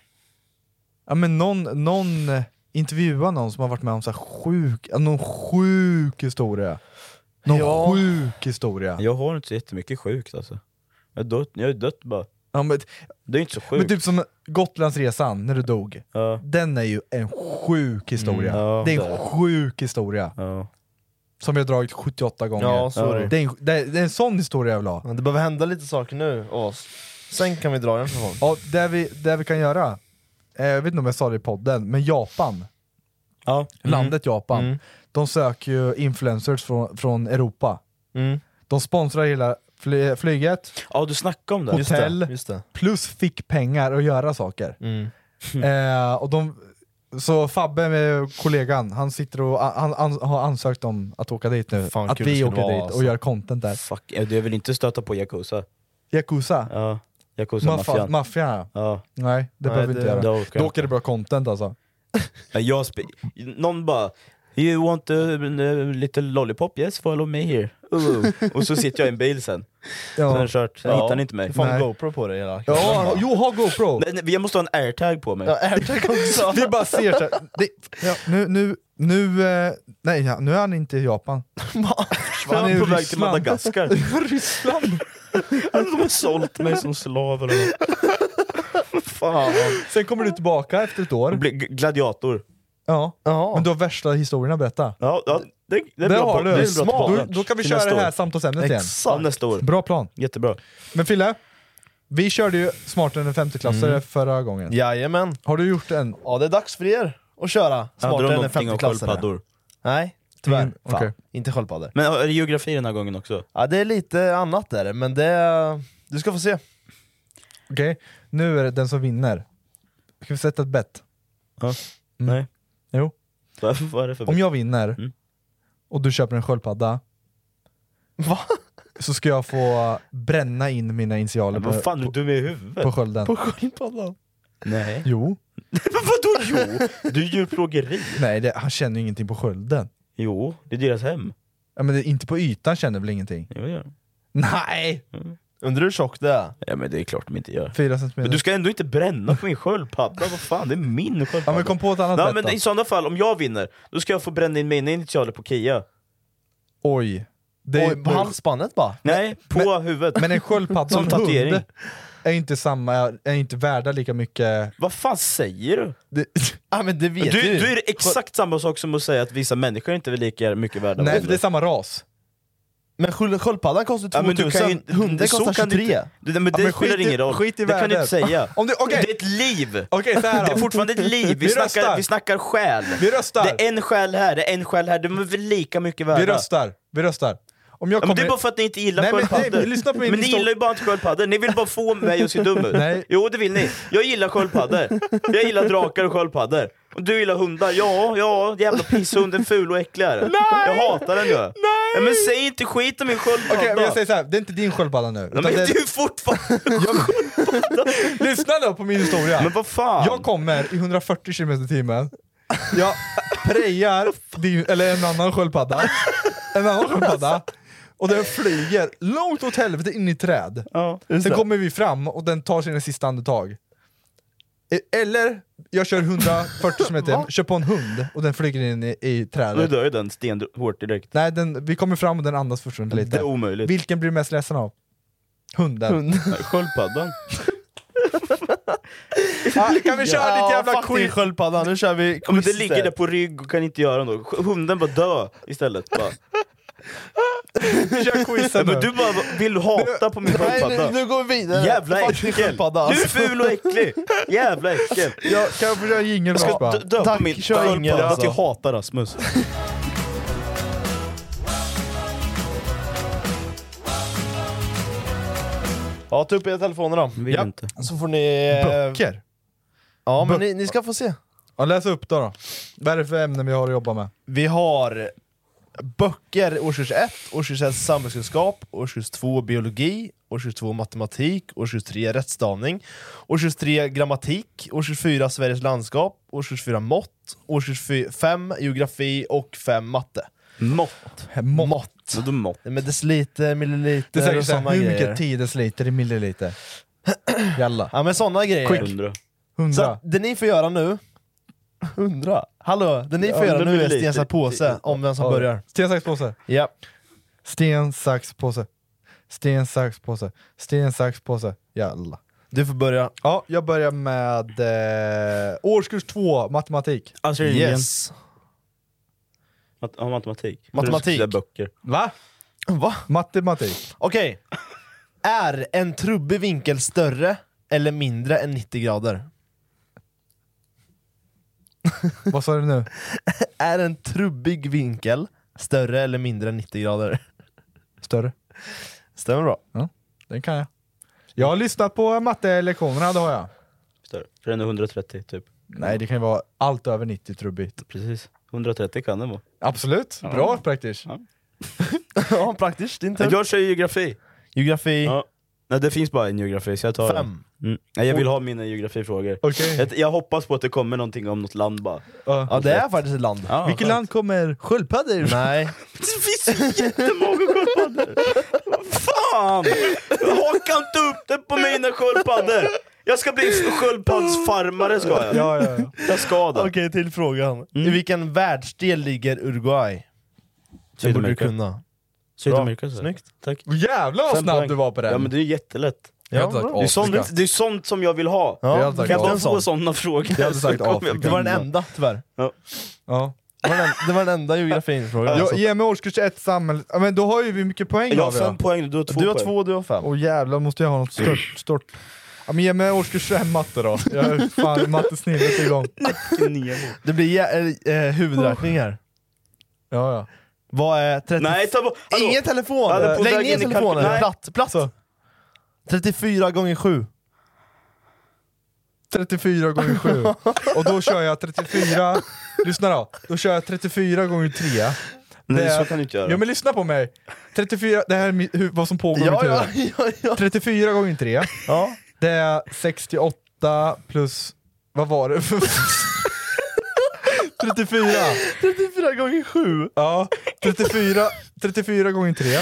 [SPEAKER 3] ja men någon, någon eh, intervjua någon som har varit med om så här sjuk, ja, någon sjuk historia. Någon
[SPEAKER 5] Ja.
[SPEAKER 3] sjuk historia.
[SPEAKER 4] Jag har inte så jättemycket sjukt alltså. Jag är dött, jag är dött bara.
[SPEAKER 3] Ja, men,
[SPEAKER 4] Det är inte så sjukt.
[SPEAKER 3] men typ som Gotlandsresan när du dog.
[SPEAKER 4] Ja.
[SPEAKER 3] Den är ju en sjuk historia.
[SPEAKER 4] Mm, ja,
[SPEAKER 3] det är
[SPEAKER 4] det
[SPEAKER 3] en
[SPEAKER 4] är.
[SPEAKER 3] sjuk historia.
[SPEAKER 4] Ja.
[SPEAKER 3] Som jag har dragit sjuttioåtta gånger.
[SPEAKER 5] Ja, så är det.
[SPEAKER 3] Det, är en, det, är, det är en sån historia jag vill ha.
[SPEAKER 5] Men det behöver hända lite saker nu, oss. Sen kan vi dra den för folk.
[SPEAKER 3] Ja, det vi, det vi kan göra, eh, jag vet inte om jag sa det i podden, men Japan,
[SPEAKER 4] Ja.
[SPEAKER 3] landet Japan,
[SPEAKER 5] Mm.
[SPEAKER 3] de söker ju influencers från, från Europa.
[SPEAKER 5] Mm.
[SPEAKER 3] De sponsrar hela fly, flyget,
[SPEAKER 4] Ja, du snackade om det.
[SPEAKER 5] Just det,
[SPEAKER 3] hotell,
[SPEAKER 5] just det.
[SPEAKER 3] plus fick pengar att göra saker.
[SPEAKER 5] Mm.
[SPEAKER 3] Eh, och de, så Fabbe med kollegan, han sitter och han, han har ansökt om att åka dit nu.
[SPEAKER 5] Fan,
[SPEAKER 3] att
[SPEAKER 5] kul det
[SPEAKER 3] vi
[SPEAKER 5] skulle
[SPEAKER 3] åker
[SPEAKER 5] vara,
[SPEAKER 3] dit
[SPEAKER 5] alltså.
[SPEAKER 3] och gör content där.
[SPEAKER 4] Fuck, jag vill inte stöta på Yakuza.
[SPEAKER 3] Yakuza,
[SPEAKER 4] Ja, Yakuza-maffian.
[SPEAKER 3] maffian.
[SPEAKER 4] Ja.
[SPEAKER 3] Nej, det
[SPEAKER 5] Nej,
[SPEAKER 3] behöver vi inte
[SPEAKER 5] det-
[SPEAKER 3] göra.
[SPEAKER 4] det orkar
[SPEAKER 3] Då
[SPEAKER 4] jag
[SPEAKER 3] åker det bra content alltså.
[SPEAKER 4] Ja, jag spe- någon bara You want a, a little lollipop? Yes, follow me here. Uh. Och så sitter jag i en bil sen. Sen har
[SPEAKER 3] Ja,
[SPEAKER 4] jag kört, sen hittar ni inte mig.
[SPEAKER 5] Du får en
[SPEAKER 3] Nej.
[SPEAKER 5] GoPro på dig hela.
[SPEAKER 3] ja jo, ha GoPro!
[SPEAKER 4] Nej, nej, jag måste ha en airtag på mig.
[SPEAKER 5] Ja, AirTag också.
[SPEAKER 3] Vi bara ser så här, det, ja, nu, nu, nu, eh, nej ja, nu är han inte i Japan.
[SPEAKER 4] Han
[SPEAKER 3] i
[SPEAKER 4] är på väg till
[SPEAKER 3] Ryssland.
[SPEAKER 4] Madagaskar.
[SPEAKER 3] Ryssland!
[SPEAKER 4] Alltså, de har sålt mig som slav eller något. Fan.
[SPEAKER 3] Sen kommer du tillbaka efter ett år.
[SPEAKER 4] Jag blir g- gladiator.
[SPEAKER 3] Ja,
[SPEAKER 5] Ja.
[SPEAKER 3] men du har värsta historierna att berätta.
[SPEAKER 4] Ja, ja det, det är
[SPEAKER 3] Det
[SPEAKER 4] bra
[SPEAKER 3] har
[SPEAKER 4] på-
[SPEAKER 3] du.
[SPEAKER 4] det är
[SPEAKER 3] Smart.
[SPEAKER 4] bra
[SPEAKER 3] Då,
[SPEAKER 4] tillbaka.
[SPEAKER 3] då kan vi
[SPEAKER 4] Till
[SPEAKER 3] köra
[SPEAKER 4] nästa
[SPEAKER 3] det här
[SPEAKER 4] år.
[SPEAKER 3] samtalsämnet igen.
[SPEAKER 4] Ja, nästa år.
[SPEAKER 3] Bra plan.
[SPEAKER 4] Jättebra.
[SPEAKER 3] Men Fille, vi körde ju smartare än femteklassare
[SPEAKER 5] Mm.
[SPEAKER 3] förra gången.
[SPEAKER 5] Jajamän.
[SPEAKER 3] Har du gjort en?
[SPEAKER 5] Ja, det är dags för er att köra
[SPEAKER 4] Hade
[SPEAKER 5] smartare
[SPEAKER 4] de
[SPEAKER 5] än en
[SPEAKER 4] någonting om
[SPEAKER 5] femteklassare.
[SPEAKER 4] sköldpaddor?
[SPEAKER 5] Nej, tyvärr.
[SPEAKER 3] Mm,
[SPEAKER 5] Fan,
[SPEAKER 3] okej.
[SPEAKER 5] inte sköldpaddor.
[SPEAKER 4] Men är det geografi den här gången också?
[SPEAKER 5] Ja, det är lite annat där, men det... Du ska få se.
[SPEAKER 3] Okej, nu är det den som vinner. Ska vi sätta ett bett?
[SPEAKER 4] Ja.
[SPEAKER 3] Mm.
[SPEAKER 4] Nej.
[SPEAKER 3] Jo.
[SPEAKER 4] Vad vad är det för
[SPEAKER 3] Om jag vinner
[SPEAKER 4] Mm.
[SPEAKER 3] och du köper en sköldpadda,
[SPEAKER 5] Va?
[SPEAKER 3] så ska jag få bränna in mina initialer
[SPEAKER 4] Men vad
[SPEAKER 3] på,
[SPEAKER 4] fan, är du
[SPEAKER 3] på,
[SPEAKER 4] dum i huvudet?
[SPEAKER 3] på skölden.
[SPEAKER 5] På sköldpaddan?
[SPEAKER 4] Nej.
[SPEAKER 3] Jo.
[SPEAKER 4] Men vadå jo? Du gör plågeri.
[SPEAKER 3] Nej, det, han känner ju ingenting på skölden.
[SPEAKER 4] Jo, det är deras hem.
[SPEAKER 3] Ja, men det, inte på ytan känner väl ingenting?
[SPEAKER 4] Jo, ja.
[SPEAKER 3] Nej!
[SPEAKER 5] Undrar hur tjock det är?
[SPEAKER 4] Ja, men det är klart de inte gör.
[SPEAKER 3] Fyra centimeter.
[SPEAKER 4] Men du ska ändå inte bränna på min sköldpadda, vad fan, det är min sköldpadda.
[SPEAKER 3] Ja, men kom på ett annat
[SPEAKER 4] Nej,
[SPEAKER 3] bett
[SPEAKER 4] men
[SPEAKER 3] då.
[SPEAKER 4] i sådana fall, om jag vinner, då ska jag få bränna in mina initialer på Kia.
[SPEAKER 3] Oj. Det är,
[SPEAKER 5] Oj, på halsspannet bara?
[SPEAKER 4] Nej, på huvudet.
[SPEAKER 3] men en sköldpadda
[SPEAKER 4] Som
[SPEAKER 3] och en
[SPEAKER 4] tatuering.
[SPEAKER 3] hund är inte samma, är inte värda lika mycket.
[SPEAKER 4] Vad fan säger du?
[SPEAKER 3] Det,
[SPEAKER 5] Ja, men det
[SPEAKER 4] Du,
[SPEAKER 5] vet
[SPEAKER 4] du
[SPEAKER 5] du.
[SPEAKER 4] är det exakt samma sak som att säga att vissa människor inte är lika mycket värda.
[SPEAKER 3] nej, för det är samma ras.
[SPEAKER 5] Men sköld- sköldpaddan kostar
[SPEAKER 4] Ja, men du kan
[SPEAKER 5] tvåtusen,
[SPEAKER 4] ju-
[SPEAKER 5] hunden
[SPEAKER 4] så
[SPEAKER 5] kostar
[SPEAKER 4] kan du
[SPEAKER 5] tjugotre.
[SPEAKER 4] inte- det, men det
[SPEAKER 3] Ja, men
[SPEAKER 4] spelar
[SPEAKER 3] skit i-
[SPEAKER 4] ingen roll.
[SPEAKER 3] skit i
[SPEAKER 4] det kan du inte
[SPEAKER 3] värdet.
[SPEAKER 4] säga.
[SPEAKER 3] Om du- okej.
[SPEAKER 4] Det är ett liv!
[SPEAKER 3] Okej, så här
[SPEAKER 4] Det är
[SPEAKER 3] då.
[SPEAKER 4] fortfarande ett liv. Vi,
[SPEAKER 3] Vi
[SPEAKER 4] snackar,
[SPEAKER 3] röstar.
[SPEAKER 4] vi snackar själ.
[SPEAKER 3] Vi röstar.
[SPEAKER 4] Det är en själ här, det är en själ här. De är väl lika mycket värda.
[SPEAKER 3] Vi röstar, vi röstar. Om jag
[SPEAKER 4] Ja, men
[SPEAKER 3] kommer...
[SPEAKER 4] det är bara för att ni inte gillar
[SPEAKER 3] Nej, men-
[SPEAKER 4] sköldpaddor.
[SPEAKER 3] nej, men lyssna på min
[SPEAKER 4] men ni
[SPEAKER 3] historia.
[SPEAKER 4] gillar ju bara inte sköldpaddor. Ni vill bara få mig att se dum ut.
[SPEAKER 3] Nej.
[SPEAKER 4] Jo, det vill ni. Jag gillar sköldpaddor. Jag gillar drakar och sköldpaddor. Och du gillar hundar. Ja, ja, jävla pisshunden, ful och äcklig är den. Jag hatar den ju. Nej. Ja, men säg inte skit om min sköldpadda.
[SPEAKER 3] Okej, men jag säger så här, det är inte din sköldpadda nu.
[SPEAKER 4] Ja,
[SPEAKER 3] utan
[SPEAKER 4] men
[SPEAKER 3] det
[SPEAKER 4] det är ju fortfarande...
[SPEAKER 3] Lyssna då på min historia.
[SPEAKER 4] Men vad fan?
[SPEAKER 3] Jag kommer i hundrafyrtio kilometer i timmen. Jag prejar din, eller en annan sköldpadda. En annan sköldpadda. Och den flyger långt åt helvete in i träd.
[SPEAKER 4] Ja,
[SPEAKER 3] Sen kommer vi fram och den tar sina sista andetag. E- Eller jag kör hundrafyrtio kilometer, kör på en hund och den flyger in i, i
[SPEAKER 4] Då
[SPEAKER 3] trädet.
[SPEAKER 4] dör ju den stenhårt direkt.
[SPEAKER 3] Nej, den, vi kommer fram och den andas fortfarande lite.
[SPEAKER 4] Det är omöjligt.
[SPEAKER 3] Vilken blir du mest ledsen av? Hunden.
[SPEAKER 5] Hund.
[SPEAKER 4] Sköldpaddan.
[SPEAKER 3] Ah, kan vi köra lite jävla
[SPEAKER 5] fuck din
[SPEAKER 3] quiz?
[SPEAKER 5] sköldpadda, nu kör vi quiz.
[SPEAKER 4] Ja, men det ligger där på rygg och kan inte göra något. Hunden bara dö istället. Bara.
[SPEAKER 3] Vi kör
[SPEAKER 4] Ja,
[SPEAKER 3] quizen
[SPEAKER 4] men
[SPEAKER 3] nu.
[SPEAKER 4] du bara vill hata på min
[SPEAKER 5] Nej,
[SPEAKER 4] sköldpadda.
[SPEAKER 5] nu, nu går vi vidare.
[SPEAKER 4] Jävla
[SPEAKER 5] Fuck din
[SPEAKER 4] äckel!
[SPEAKER 5] sköldpadda,
[SPEAKER 4] Du är
[SPEAKER 5] alltså.
[SPEAKER 4] ful och äcklig! Jävla äckel!
[SPEAKER 3] Jag, kan jag få köra jingel
[SPEAKER 4] Jag
[SPEAKER 3] först
[SPEAKER 4] ska
[SPEAKER 3] bara?
[SPEAKER 4] dö- dö
[SPEAKER 5] Tack,
[SPEAKER 4] på min
[SPEAKER 5] kör ingen,
[SPEAKER 4] sköldpadda
[SPEAKER 5] alltså.
[SPEAKER 4] att jag hatar Rasmus.
[SPEAKER 5] Ja, ta upp era telefoner då.
[SPEAKER 4] Vill
[SPEAKER 3] Ja.
[SPEAKER 4] inte.
[SPEAKER 5] Så får ni... eh,
[SPEAKER 3] Böcker?
[SPEAKER 5] Ja, men
[SPEAKER 3] Bö-
[SPEAKER 5] ni, ni ska få se.
[SPEAKER 3] Ja, läs upp då, då. Vad är det för ämnen vi har att jobba med?
[SPEAKER 5] Vi har böcker årskurs ett, årskurs ett samhällskunskap, årskurs två biologi, årskurs två matematik, årskurs tre rättstavning, årskurs tre grammatik, årskurs fyra Sveriges landskap, årskurs fyra mått, årskurs fem geografi och fem matte.
[SPEAKER 4] Mått.
[SPEAKER 3] Mått.
[SPEAKER 5] Mått.
[SPEAKER 4] Vadå mått?
[SPEAKER 5] Med deciliter,
[SPEAKER 3] Det
[SPEAKER 5] milliliter
[SPEAKER 3] säger
[SPEAKER 5] och
[SPEAKER 3] så här,
[SPEAKER 5] sådana
[SPEAKER 3] hur
[SPEAKER 5] grejer.
[SPEAKER 3] mycket tio deciliter i milliliter? Jalla.
[SPEAKER 5] Ja, men sådana grejer.
[SPEAKER 4] Hundra.
[SPEAKER 5] Så
[SPEAKER 3] Hundra.
[SPEAKER 5] det ni får göra nu... Hundra? Hallå, det ni får
[SPEAKER 4] Ja,
[SPEAKER 5] göra
[SPEAKER 4] hundra
[SPEAKER 5] nu är
[SPEAKER 4] milliliter.
[SPEAKER 5] sten, sax, påse om vem som
[SPEAKER 3] Ja.
[SPEAKER 5] börjar.
[SPEAKER 3] Sten, sax, påse.
[SPEAKER 5] Ja.
[SPEAKER 3] Sten, sax, påse. Sten, sax, påse. Sten, sax, påse. Jalla.
[SPEAKER 5] Du får börja.
[SPEAKER 3] Ja, jag börjar med eh, årskurs två, matematik.
[SPEAKER 4] Alltså
[SPEAKER 5] Yes.
[SPEAKER 4] Mat- ja, matematik.
[SPEAKER 5] Matematik.
[SPEAKER 4] Det är böcker.
[SPEAKER 3] Va?
[SPEAKER 5] Va?
[SPEAKER 3] Matematik.
[SPEAKER 5] Okej. Är en trubbig vinkel större eller mindre än nittio grader?
[SPEAKER 3] Vad sa du nu?
[SPEAKER 5] Är en trubbig vinkel större eller mindre än nittio grader?
[SPEAKER 3] Större.
[SPEAKER 5] Stämmer bra.
[SPEAKER 3] Ja, den kan jag. Jag har lyssnat på mattelektionerna, det har jag.
[SPEAKER 4] Större. För den är hundratrettio typ.
[SPEAKER 3] Nej, det kan ju vara allt över nittio trubbigt.
[SPEAKER 4] Precis. hundratrettio kan den vara.
[SPEAKER 3] Absolut,
[SPEAKER 4] Ja.
[SPEAKER 3] bra praktiskt.
[SPEAKER 4] Ja.
[SPEAKER 5] Ja, praktiskt. Din tur.
[SPEAKER 4] Jag kör geografi.
[SPEAKER 5] Geografi.
[SPEAKER 4] Ja. Nej, det finns bara en geografi så jag tar
[SPEAKER 5] Fem.
[SPEAKER 4] den. Mm. Nej, jag vill ha mina geografifrågor.
[SPEAKER 3] Okej.
[SPEAKER 4] Jag, jag hoppas på att det kommer någonting om något land bara.
[SPEAKER 5] Ja, det är faktiskt ett land.
[SPEAKER 4] Ja,
[SPEAKER 3] Vilket
[SPEAKER 4] skönt.
[SPEAKER 3] land kommer sköldpaddor?
[SPEAKER 5] Nej.
[SPEAKER 4] Det finns jättemånga sköldpaddor! Vad fan! Haka inte upp det på mina sköldpaddor! Jag ska bli sköldpaddsfarmare ska jag.
[SPEAKER 3] Ja, ja, ja.
[SPEAKER 4] Jag ska det.
[SPEAKER 5] Okej, till frågan.
[SPEAKER 4] Mm.
[SPEAKER 5] I vilken världsdel ligger Uruguay? Det borde du
[SPEAKER 4] Sydamerika.
[SPEAKER 5] kunna.
[SPEAKER 4] Sydamerika så.
[SPEAKER 5] Snyggt.
[SPEAKER 4] Tack.
[SPEAKER 3] Oh, jävlar vad
[SPEAKER 4] Fem
[SPEAKER 3] snabb
[SPEAKER 4] poäng.
[SPEAKER 3] du var på den.
[SPEAKER 4] Ja men det är jättelätt.
[SPEAKER 3] Jag hade
[SPEAKER 5] Ja,
[SPEAKER 3] sagt
[SPEAKER 5] bra.
[SPEAKER 4] Det är,
[SPEAKER 3] Afrika.
[SPEAKER 4] sånt, det är sånt som jag vill ha.
[SPEAKER 5] Ja,
[SPEAKER 3] Jag hade sagt
[SPEAKER 4] Kan jag bara
[SPEAKER 5] en
[SPEAKER 4] få
[SPEAKER 5] sån.
[SPEAKER 4] sådana frågor?
[SPEAKER 3] Jag hade sagt
[SPEAKER 4] så kommer
[SPEAKER 3] Afrika.
[SPEAKER 4] jag
[SPEAKER 5] Det var den
[SPEAKER 4] vinna.
[SPEAKER 5] enda, tyvärr.
[SPEAKER 3] Ja.
[SPEAKER 5] Det var den, det var den enda geografin-frågan.
[SPEAKER 3] Jag,
[SPEAKER 5] alltså.
[SPEAKER 3] ge mig årskurs ett samhälle. Ja, men då har ju vi mycket poäng.
[SPEAKER 4] Jag har
[SPEAKER 3] av
[SPEAKER 4] fem
[SPEAKER 3] ja.
[SPEAKER 4] poäng, du har två
[SPEAKER 5] Du har
[SPEAKER 4] poäng.
[SPEAKER 5] två, du har fem.
[SPEAKER 3] Åh jävlar, måste jag ha något stort. stort. Ja, men ge mig årskurs fem matte då. Jag är fan mattesnillet igång.
[SPEAKER 5] Det blir jä- äh, huvudräkning här.
[SPEAKER 3] Ja, ja.
[SPEAKER 5] Vad är trettio...
[SPEAKER 4] Nej, ta bort... Hallå.
[SPEAKER 5] Ingen telefon!
[SPEAKER 4] Ja, det är på
[SPEAKER 5] Lägg
[SPEAKER 4] väg
[SPEAKER 5] ner
[SPEAKER 4] in i
[SPEAKER 5] telefonen,
[SPEAKER 4] kalky- Nej.
[SPEAKER 5] platt, platt.
[SPEAKER 3] Så.
[SPEAKER 5] trettiofyra gånger sju.
[SPEAKER 3] trettiofyra gånger sju. Och då kör jag trettiofyra. Lyssna då. Då kör jag trettiofyra gånger tre.
[SPEAKER 4] Nej,
[SPEAKER 3] Det är-
[SPEAKER 4] så kan du inte göra.
[SPEAKER 3] Ja men lyssna på mig. trettiofyra, det här är mi- hur, vad som pågår i
[SPEAKER 5] Ja,
[SPEAKER 3] mitt
[SPEAKER 5] ja,
[SPEAKER 3] huvud.
[SPEAKER 5] ja, ja.
[SPEAKER 3] trettiofyra gånger tre.
[SPEAKER 5] ja.
[SPEAKER 3] Det är sextioåtta plus, vad var det för... trettiofyra.
[SPEAKER 5] trettiofyra gånger sju.
[SPEAKER 3] Ja, trettiofyra, trettiofyra gånger tre.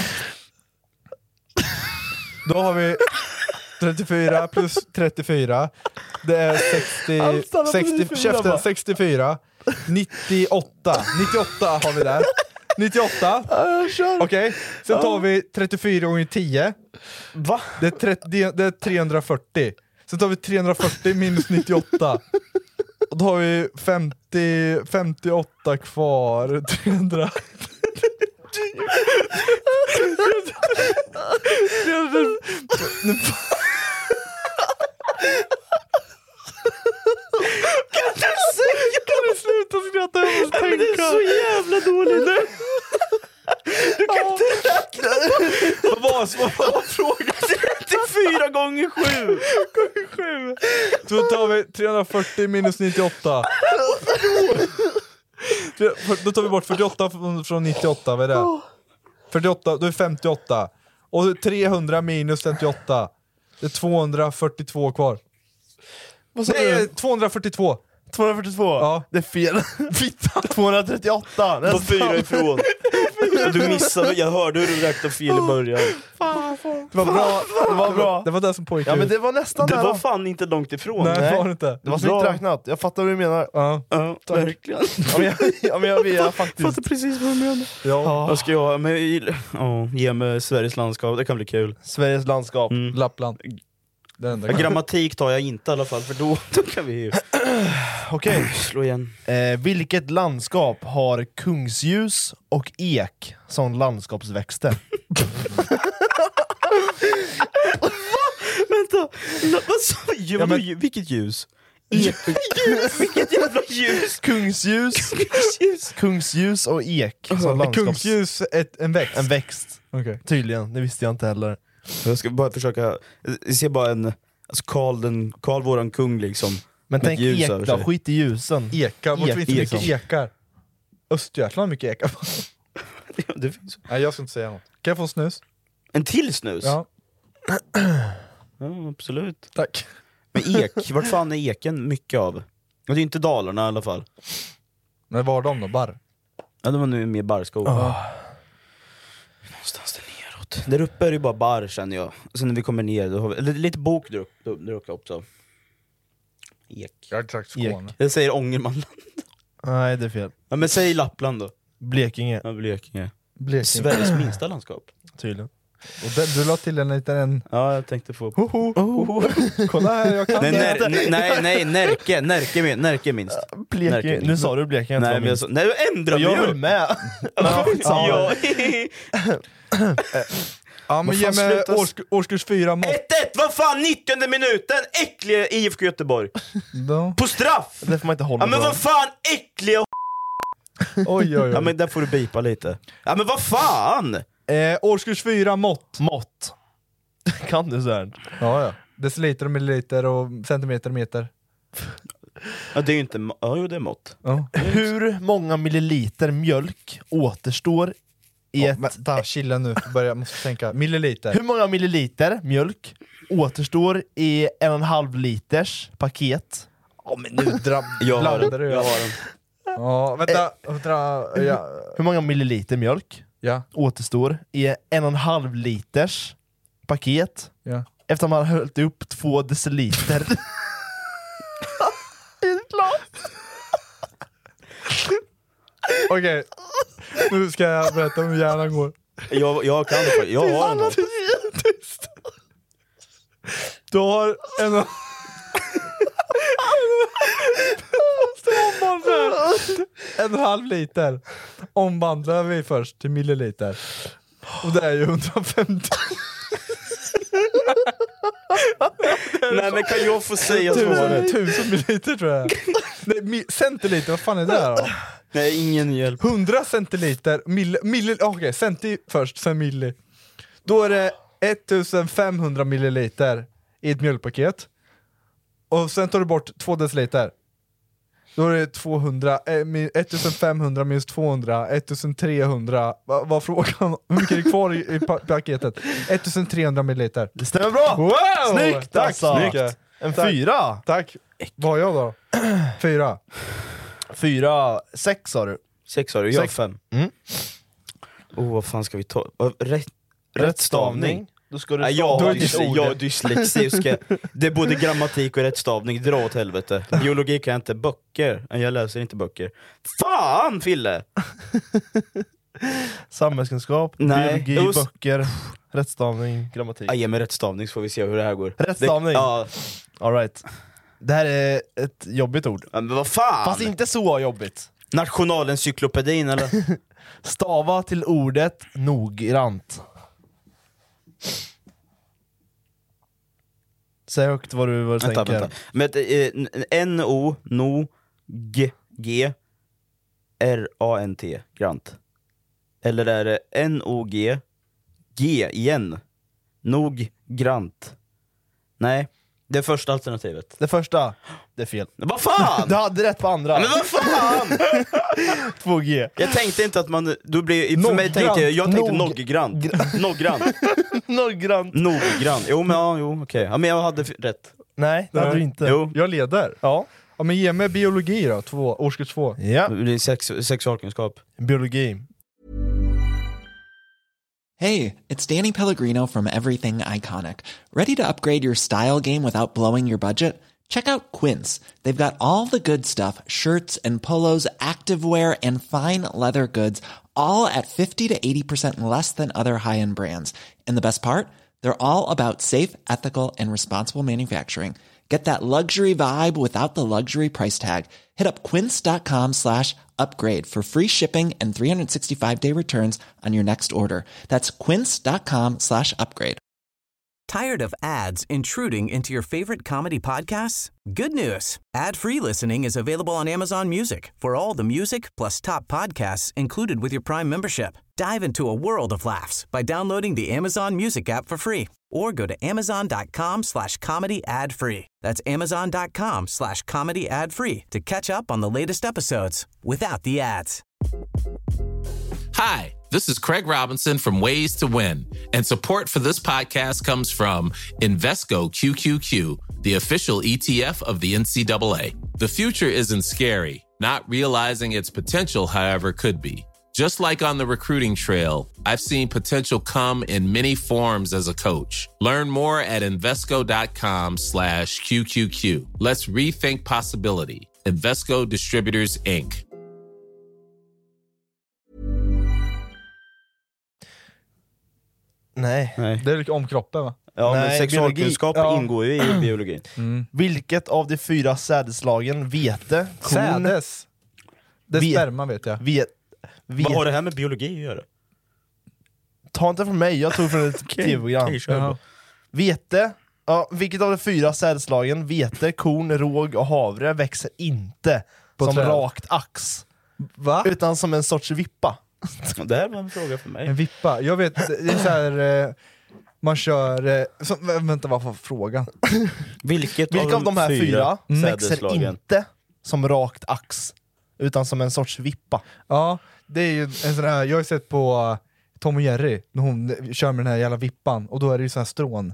[SPEAKER 3] Då har vi trettiofyra plus trettiofyra. Det är
[SPEAKER 5] Allt
[SPEAKER 3] sextio,
[SPEAKER 5] stannar på
[SPEAKER 3] sextio,
[SPEAKER 5] nittiofyra
[SPEAKER 3] käften,
[SPEAKER 5] bara.
[SPEAKER 3] sextiofyra. nittioåtta. nittioåtta har vi där. nittioåtta.
[SPEAKER 5] Ja, kör.
[SPEAKER 3] Okej, sen tar vi trettiofyra gånger tio.
[SPEAKER 5] Va?
[SPEAKER 3] Det är, trettio, det det är trehundrafyrtio. Sen tar vi trehundrafyrtio minus nittioåtta. Och då har vi femtio, femtioåtta kvar. trehundra.
[SPEAKER 5] Kan du säga?
[SPEAKER 3] Kan du sluta skratta? Jag måste tänka.
[SPEAKER 4] Men det är så jävla dåligt. Du kan inte räkna. Vad var, vad var frågan? trettiofyra gånger sju.
[SPEAKER 3] Gånger sju. Då tar vi trehundrafyrtio minus nittioåtta. Då tar vi bort fyrtioåtta från nittioåtta. Vad är det? fyrtioåtta, då är femtioåtta. Och trehundra minus femtioåtta. Det är tvåhundrafyrtiotvå kvar.
[SPEAKER 5] Vad sa
[SPEAKER 3] Nej,
[SPEAKER 5] du?
[SPEAKER 3] tvåhundrafyrtiotvå.
[SPEAKER 5] tvåhundrafyrtiotvå?
[SPEAKER 3] Ja.
[SPEAKER 5] Det är fel. tvåhundratrettioåtta.
[SPEAKER 4] Det var fyra ifrån. Du missade, jag hörde hur du räknade fel i början.
[SPEAKER 3] Fan, fan.
[SPEAKER 5] Det var bra. Det var bra.
[SPEAKER 3] Det var det som pågick.
[SPEAKER 5] Ja, men det var nästan
[SPEAKER 4] Det
[SPEAKER 5] där.
[SPEAKER 4] var fan inte långt ifrån.
[SPEAKER 3] Nej,
[SPEAKER 5] Nej.
[SPEAKER 3] det var det inte.
[SPEAKER 5] Det var snyggt räknat. Jag fattar vad du menar.
[SPEAKER 3] Ja,
[SPEAKER 4] ja verkligen.
[SPEAKER 5] Ja, men jag, ja, men jag, jag faktiskt.
[SPEAKER 4] Fattar precis vad du menar.
[SPEAKER 3] Ja.
[SPEAKER 4] Vad ska jag med? Ja, ge mig Sveriges landskap, det kan bli kul.
[SPEAKER 5] Sveriges landskap.
[SPEAKER 4] Mm.
[SPEAKER 3] Lappland. Det enda
[SPEAKER 4] Ja, grammatik tar jag inte i alla fall, för då, då kan vi ju
[SPEAKER 5] Okej.
[SPEAKER 4] slå igen.
[SPEAKER 5] Eh, vilket landskap har kungsljus och ek som landskapsväxter?
[SPEAKER 4] Vänta, vad sa
[SPEAKER 3] Ja,
[SPEAKER 4] ja,
[SPEAKER 3] men-
[SPEAKER 4] vilket ljus? Ek. Vilket jävla ljus?
[SPEAKER 5] Kungsljus,
[SPEAKER 4] Kungsljus.
[SPEAKER 5] kungsljus och ek som
[SPEAKER 3] Är
[SPEAKER 5] landskaps...
[SPEAKER 3] kungsljus ett, en växt?
[SPEAKER 5] En växt,
[SPEAKER 3] Okej.
[SPEAKER 5] tydligen. Det visste jag inte heller.
[SPEAKER 4] Jag ska bara försöka, jag ser bara en, alltså Karl, den, Karl våran kung liksom.
[SPEAKER 5] Men
[SPEAKER 4] med
[SPEAKER 5] tänk
[SPEAKER 4] ljus
[SPEAKER 5] ek
[SPEAKER 4] över
[SPEAKER 5] då,
[SPEAKER 4] sig.
[SPEAKER 5] skit i ljusen.
[SPEAKER 3] Ekar, vart
[SPEAKER 5] Ek,
[SPEAKER 3] finns det mycket
[SPEAKER 5] liksom.
[SPEAKER 3] ekar? Östergötland har mycket ekar.
[SPEAKER 4] Ja, det finns.
[SPEAKER 3] Nej, jag ska inte säga något. Kan jag få en snus?
[SPEAKER 4] En till snus?
[SPEAKER 3] Ja,
[SPEAKER 4] Ja, absolut.
[SPEAKER 3] tack.
[SPEAKER 4] Men ek, vart fan är eken mycket av? Och det är inte Dalarna i alla fall.
[SPEAKER 3] Men var de då? Barr?
[SPEAKER 4] Ja, det var nu mer barrskog.
[SPEAKER 5] Oh.
[SPEAKER 4] Någonstans där neråt. Där uppe är det bara barr känner jag. Sen när vi kommer ner, då har vi, eller lite bok där uppe, där uppe också. Ek.
[SPEAKER 3] Jag har sagt Skåne.
[SPEAKER 4] Jag säger Ångermanland.
[SPEAKER 5] Nej, det är fel.
[SPEAKER 4] Ja, men säg Lappland då.
[SPEAKER 5] Blekinge,
[SPEAKER 4] Ja, Blekinge.
[SPEAKER 3] Blekinge.
[SPEAKER 4] Sveriges minsta landskap.
[SPEAKER 5] tydligen.
[SPEAKER 3] Och den, du la till en liten en...
[SPEAKER 4] Ja, jag tänkte få...
[SPEAKER 3] Hoho. Hoho. Kolla här, jag kan
[SPEAKER 4] Nej,
[SPEAKER 3] det.
[SPEAKER 4] när, nej, nej, nej, Närke, Närke, min, Närke minst.
[SPEAKER 5] Blekinge.
[SPEAKER 4] Närke.
[SPEAKER 5] Nu sa du Blekinge, jag
[SPEAKER 4] Nej,
[SPEAKER 5] tror
[SPEAKER 4] men jag
[SPEAKER 5] minst.
[SPEAKER 4] så, nej, jag ändrar
[SPEAKER 5] Jag
[SPEAKER 4] mig
[SPEAKER 5] höll
[SPEAKER 4] ju.
[SPEAKER 5] med.
[SPEAKER 4] Ja, ja.
[SPEAKER 3] Ja, men
[SPEAKER 4] Vad
[SPEAKER 3] ge
[SPEAKER 4] fan,
[SPEAKER 3] mig
[SPEAKER 4] sluta-
[SPEAKER 3] årsk, årskurs fyra mått.
[SPEAKER 4] ett ett, vad fan, nittionde minuten, äckliga I F K Göteborg.
[SPEAKER 3] Då.
[SPEAKER 4] På straff!
[SPEAKER 5] Det får man inte hålla
[SPEAKER 4] Ja men
[SPEAKER 5] bra.
[SPEAKER 4] vad fan, äckliga.
[SPEAKER 3] Oj, oj, oj.
[SPEAKER 4] Ja men där får du bipa lite. Ja men vad fan!
[SPEAKER 3] Eh, årskurs fyra mått.
[SPEAKER 5] Mått. Kan du så här?
[SPEAKER 3] Ja, ja. Deciliter och milliliter och centimeter och meter.
[SPEAKER 4] Ja det är ju inte, må- ja jo det är mått.
[SPEAKER 3] Ja.
[SPEAKER 5] Hur många milliliter mjölk återstår i
[SPEAKER 3] Ja,
[SPEAKER 5] ett...
[SPEAKER 3] vänta, chilla nu. Börja, måste tänka. Milliliter.
[SPEAKER 5] Hur många milliliter mjölk återstår i en och en halv liters paket?
[SPEAKER 3] Ja, men nu dra,
[SPEAKER 4] Jag har
[SPEAKER 3] blandar
[SPEAKER 4] den,
[SPEAKER 3] du.
[SPEAKER 4] jag har den.
[SPEAKER 3] Ja, vänta. vänta ja.
[SPEAKER 5] Hur många milliliter mjölk
[SPEAKER 3] Ja.
[SPEAKER 5] återstår i en och en halv liters paket
[SPEAKER 3] Ja.
[SPEAKER 5] efter man har hällt upp två deciliter?
[SPEAKER 3] Okej, nu ska jag berätta hur hjärnan går.
[SPEAKER 4] Jag, jag kan det, jag har den.
[SPEAKER 3] Tyst. Du har en... En halv liter omvandlar vi först till milliliter. Och det är ju hundrafemtio.
[SPEAKER 4] Nej men kan jag få säga
[SPEAKER 3] tusen,
[SPEAKER 4] svaret?
[SPEAKER 3] tusen milliliter tror jag. Nej, mi- centiliter, vad fan är det där då?
[SPEAKER 4] Nej ingen hjälp.
[SPEAKER 3] hundra centiliter, milli, milli, okej, okay, centi först, sen milli. Då är det ettusenfemhundra milliliter i ett mjölkpaket. Och sen tar du bort två deciliter. Då är det tvåhundra, eh, mi- ettusenfemhundra minus tvåhundra, ettusentrehundra. Vad var frågan? Hur mycket är det kvar i, i pa- paketet? ettusentrehundra milliliter.
[SPEAKER 5] Det stämmer bra!
[SPEAKER 3] Wow!
[SPEAKER 5] Snyggt
[SPEAKER 3] Tack,
[SPEAKER 5] alltså!
[SPEAKER 3] snyggt.
[SPEAKER 5] En
[SPEAKER 3] Tack.
[SPEAKER 5] fyra!
[SPEAKER 3] Tack. Vad har jag då? Fyra.
[SPEAKER 5] Fyra, sex sa du.
[SPEAKER 4] Sex har du, jag har
[SPEAKER 5] Sex.
[SPEAKER 4] fem.
[SPEAKER 5] Mm.
[SPEAKER 4] Oh vad fan ska vi ta? Oh, rätt, rätt stavning.
[SPEAKER 5] Då ska du
[SPEAKER 4] Nej, jag
[SPEAKER 5] stava
[SPEAKER 4] har
[SPEAKER 5] ditt
[SPEAKER 4] dys-
[SPEAKER 5] ord.
[SPEAKER 4] jag har dyslexi, ska, det är både grammatik och rättstavning, dra åt helvete. Biologi kan jag inte, böcker, jag läser inte böcker. Fan Fille!
[SPEAKER 5] Samhällskunskap,
[SPEAKER 4] Nej.
[SPEAKER 5] biologi,
[SPEAKER 4] Just-
[SPEAKER 5] böcker, rättstavning, grammatik.
[SPEAKER 4] Ja, ge mig rättstavning så får vi se hur det här går.
[SPEAKER 5] Rättstavning?
[SPEAKER 4] Det, ja.
[SPEAKER 5] All right. Det här är ett jobbigt ord.
[SPEAKER 4] Ja, men vad fan!
[SPEAKER 5] Fast inte så jobbigt.
[SPEAKER 4] Nationalencyklopedin eller?
[SPEAKER 5] Stava till ordet noggrant. Säg högt vad du, vad du
[SPEAKER 4] vänta,
[SPEAKER 5] tänker.
[SPEAKER 4] Vänta. Men eh, N O no G G R A N T grant. Eller är det N O G G igen? Nog grant. Nej, det första alternativet.
[SPEAKER 5] Det första, det är fel.
[SPEAKER 4] Vad fan?
[SPEAKER 5] Du hade rätt på andra.
[SPEAKER 4] Men vad fan?
[SPEAKER 5] två G.
[SPEAKER 4] Jag tänkte inte att man, du blir, för mig tänkte jag, jag tänkte noggrant. Noggrant.
[SPEAKER 5] Noggrant.
[SPEAKER 4] Noggrant. Jo men ja, jo okej. Okay. Ja, men jag hade rätt.
[SPEAKER 5] Nej, det hade du inte.
[SPEAKER 3] Jo. Jag leder.
[SPEAKER 5] Ja.
[SPEAKER 3] Ja, men ge mig biologi då, två, årskurs två.
[SPEAKER 5] Ja.
[SPEAKER 4] Det är sex, sexualkunskap.
[SPEAKER 5] Biologi.
[SPEAKER 16] Hey, it's Danny Pellegrino from Everything Iconic. Ready to upgrade your style game without blowing your budget? Check out Quince. They've got all the good stuff, shirts and polos, activewear and fine leather goods, all at fifty to eighty percent less than other high-end brands. And the best part? They're all about safe, ethical, and responsible manufacturing. Get that luxury vibe without the luxury price tag. Hit up quince.com slash upgrade for free shipping and three sixty-five day returns on your next order. That's quince.com slash upgrade.
[SPEAKER 17] Tired of ads intruding into your favorite comedy podcasts? Good news. Ad-free listening is available on Amazon Music for all the music plus top podcasts included with your Prime membership. Dive into a world of laughs by downloading the Amazon Music app for free or go to amazon.com slash comedy ad free. That's amazon.com slash comedy ad free to catch up on the latest episodes without the ads.
[SPEAKER 18] Hi, this is Craig Robinson from Ways to Win, and support for this podcast comes from Invesco Q Q Q, the official E T F of the N C double A. The future isn't scary. Not realizing its potential, however, could be. Just like on the recruiting trail, I've seen potential come in many forms as a coach. Learn more at Invesco.com slash QQQ. Let's rethink possibility. Invesco Distributors, Incorporated.
[SPEAKER 5] Nej.
[SPEAKER 4] Nej.
[SPEAKER 3] Det är lite om kroppen va?
[SPEAKER 4] Ja,
[SPEAKER 5] Nej,
[SPEAKER 4] men sexualkunskap
[SPEAKER 5] biologi. Ja.
[SPEAKER 4] ingår ju i biologin.
[SPEAKER 3] Mm.
[SPEAKER 5] Vilket av de fyra sädeslagen, vete, kon...
[SPEAKER 3] Sädes. Det är
[SPEAKER 5] Ve-
[SPEAKER 3] sperma vet jag.
[SPEAKER 5] Vet, vet,
[SPEAKER 4] Vad har det här med biologi att göra?
[SPEAKER 5] Ta inte från mig, jag tog från ett tv-program.
[SPEAKER 4] okej, kör bara.
[SPEAKER 5] Vete, ja, vilket av de fyra sädslagen, vete, korn, råg och havre växer inte
[SPEAKER 3] På
[SPEAKER 5] som
[SPEAKER 3] träd.
[SPEAKER 5] rakt ax,
[SPEAKER 3] Va?
[SPEAKER 5] utan som en sorts vippa.
[SPEAKER 4] Det här var en fråga för mig.
[SPEAKER 3] En vippa. Jag vet, det är så här, eh, man kör... Eh, så, vä- vänta, vad var frågan?
[SPEAKER 4] Vilket
[SPEAKER 5] Vilka av de här fyra växer
[SPEAKER 4] sädesslagen?
[SPEAKER 5] inte som rakt ax, utan som en sorts vippa?
[SPEAKER 3] Ja, det är ju en sån här, jag har ju sett på Tom och Jerry, när hon kör med den här jävla vippan, och då är det ju sån här strån.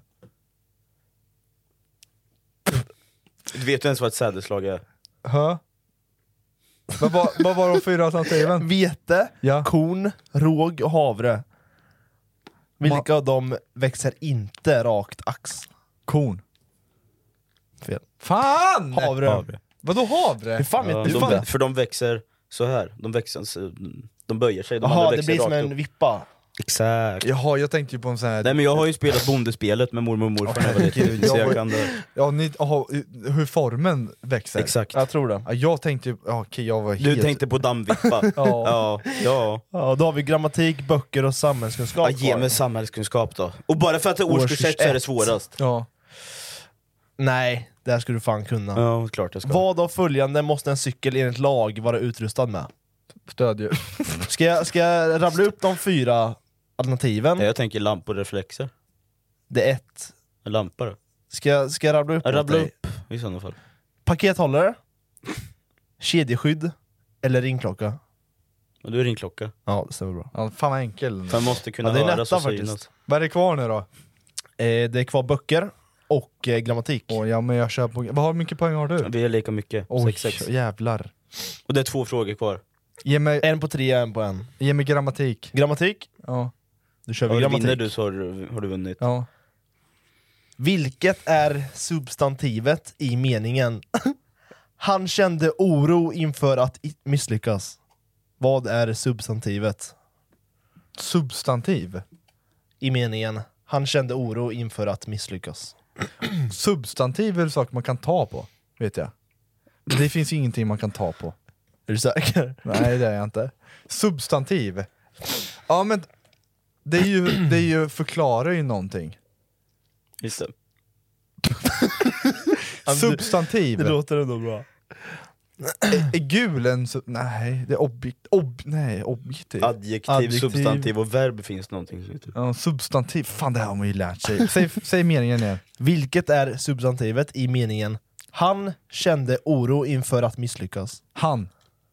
[SPEAKER 4] Du vet ju ens vad ett sädeslag är.
[SPEAKER 3] Hö? Vad var, vad var de fyra alternativen?
[SPEAKER 5] Vete,
[SPEAKER 3] Ja.
[SPEAKER 5] korn, råg och havre. Vilka av dem växer inte rakt ax?
[SPEAKER 3] Korn.
[SPEAKER 5] Fel.
[SPEAKER 3] Fan!
[SPEAKER 5] Havre.
[SPEAKER 4] Havre.
[SPEAKER 3] Vadå havre?
[SPEAKER 5] Hur fan vet
[SPEAKER 4] Ja,
[SPEAKER 5] du
[SPEAKER 4] de,
[SPEAKER 5] det?
[SPEAKER 4] för de växer så här. De växer, så- de böjer sig. De
[SPEAKER 5] Jaha,
[SPEAKER 4] andra
[SPEAKER 5] det
[SPEAKER 4] växer
[SPEAKER 5] blir som
[SPEAKER 4] rakt
[SPEAKER 5] en
[SPEAKER 4] upp.
[SPEAKER 5] vippa.
[SPEAKER 4] Exakt.
[SPEAKER 3] Jaha, jag tänkte ju på en sån här...
[SPEAKER 4] Nej men jag har ju spelat bondespelet med mormor och morfar när jag var liten, så jag kan det.
[SPEAKER 3] Ja, ni, aha, hur formen växer.
[SPEAKER 4] Exakt.
[SPEAKER 5] Jag tror det.
[SPEAKER 3] Ja, jag tänkte ju, ja, okej, jag var helt...
[SPEAKER 4] Du tänkte på dammvippa.
[SPEAKER 3] Ja.
[SPEAKER 4] ja. Ja.
[SPEAKER 5] Ja, då har vi grammatik, böcker och samhällskunskap
[SPEAKER 4] Ja, ge
[SPEAKER 5] kvar.
[SPEAKER 4] mig samhällskunskap då. Och bara för att det är årskurs
[SPEAKER 5] Årskurs
[SPEAKER 4] ett så är det
[SPEAKER 5] ett.
[SPEAKER 4] svårast.
[SPEAKER 3] Ja.
[SPEAKER 5] Nej, det här ska du fan kunna.
[SPEAKER 4] Ja, klart jag ska.
[SPEAKER 5] Vad av följande måste en cykel enligt lag vara utrustad med?
[SPEAKER 3] Stödjer.
[SPEAKER 5] Ska jag, ska jag rabbla upp de fyra alternativen?
[SPEAKER 4] Jag tänker lampor och reflexer.
[SPEAKER 5] Det är ett.
[SPEAKER 4] En lampa då?
[SPEAKER 5] Ska jag, ska jag rabbla upp?
[SPEAKER 4] Jag
[SPEAKER 5] åt
[SPEAKER 4] rabblar
[SPEAKER 5] dig?
[SPEAKER 4] upp i sådana fall.
[SPEAKER 5] Pakethållare, kedjeskydd eller ringklocka?
[SPEAKER 4] Och du är ringklocka.
[SPEAKER 5] Ja, det stämmer bra.
[SPEAKER 3] Ja, fan vad enkel.
[SPEAKER 4] För man måste kunna
[SPEAKER 5] Ja, det är
[SPEAKER 4] höra
[SPEAKER 5] nästan
[SPEAKER 4] så
[SPEAKER 5] faktiskt.
[SPEAKER 4] synas.
[SPEAKER 3] Vad är det kvar nu då?
[SPEAKER 5] Eh, det är kvar böcker och eh, grammatik.
[SPEAKER 3] Åh, ja, men jag kör på... Vad har mycket poäng har du?
[SPEAKER 4] Vi är lika mycket.
[SPEAKER 3] Oj,
[SPEAKER 4] sex sex.
[SPEAKER 3] jävlar.
[SPEAKER 4] Och det är två frågor kvar.
[SPEAKER 3] Ge mig,
[SPEAKER 5] En på tre, en på en.
[SPEAKER 3] ge mig grammatik.
[SPEAKER 5] Grammatik,
[SPEAKER 3] Ja.
[SPEAKER 5] då kör vi
[SPEAKER 4] Ja,
[SPEAKER 5] grammatik.
[SPEAKER 4] vinner du så har du, har du vunnit.
[SPEAKER 3] Ja.
[SPEAKER 5] Vilket är substantivet i meningen? Han kände oro inför att i- misslyckas. Vad är substantivet
[SPEAKER 3] Substantiv.
[SPEAKER 5] i meningen? Han kände oro inför att misslyckas.
[SPEAKER 3] Substantiv är saker man kan ta på, vet jag. Men det finns ingenting man kan ta på.
[SPEAKER 5] Är du säker?
[SPEAKER 3] Nej, det är jag inte. Substantiv. Ja, men det är ju, det är ju förklarar ju någonting.
[SPEAKER 4] Just det.
[SPEAKER 3] Substantiv.
[SPEAKER 5] Det låter ändå bra.
[SPEAKER 3] Är, är gul en sub... Nej, det är objekt... Ob, nej, objektiv.
[SPEAKER 4] Adjektiv, Adjektiv, substantiv och verb finns någonting som heter.
[SPEAKER 3] Ja, substantiv. Fan, det har man ju lärt sig. Säg, säg meningen igen.
[SPEAKER 5] Vilket är substantivet i meningen han kände oro inför att misslyckas?
[SPEAKER 3] Han.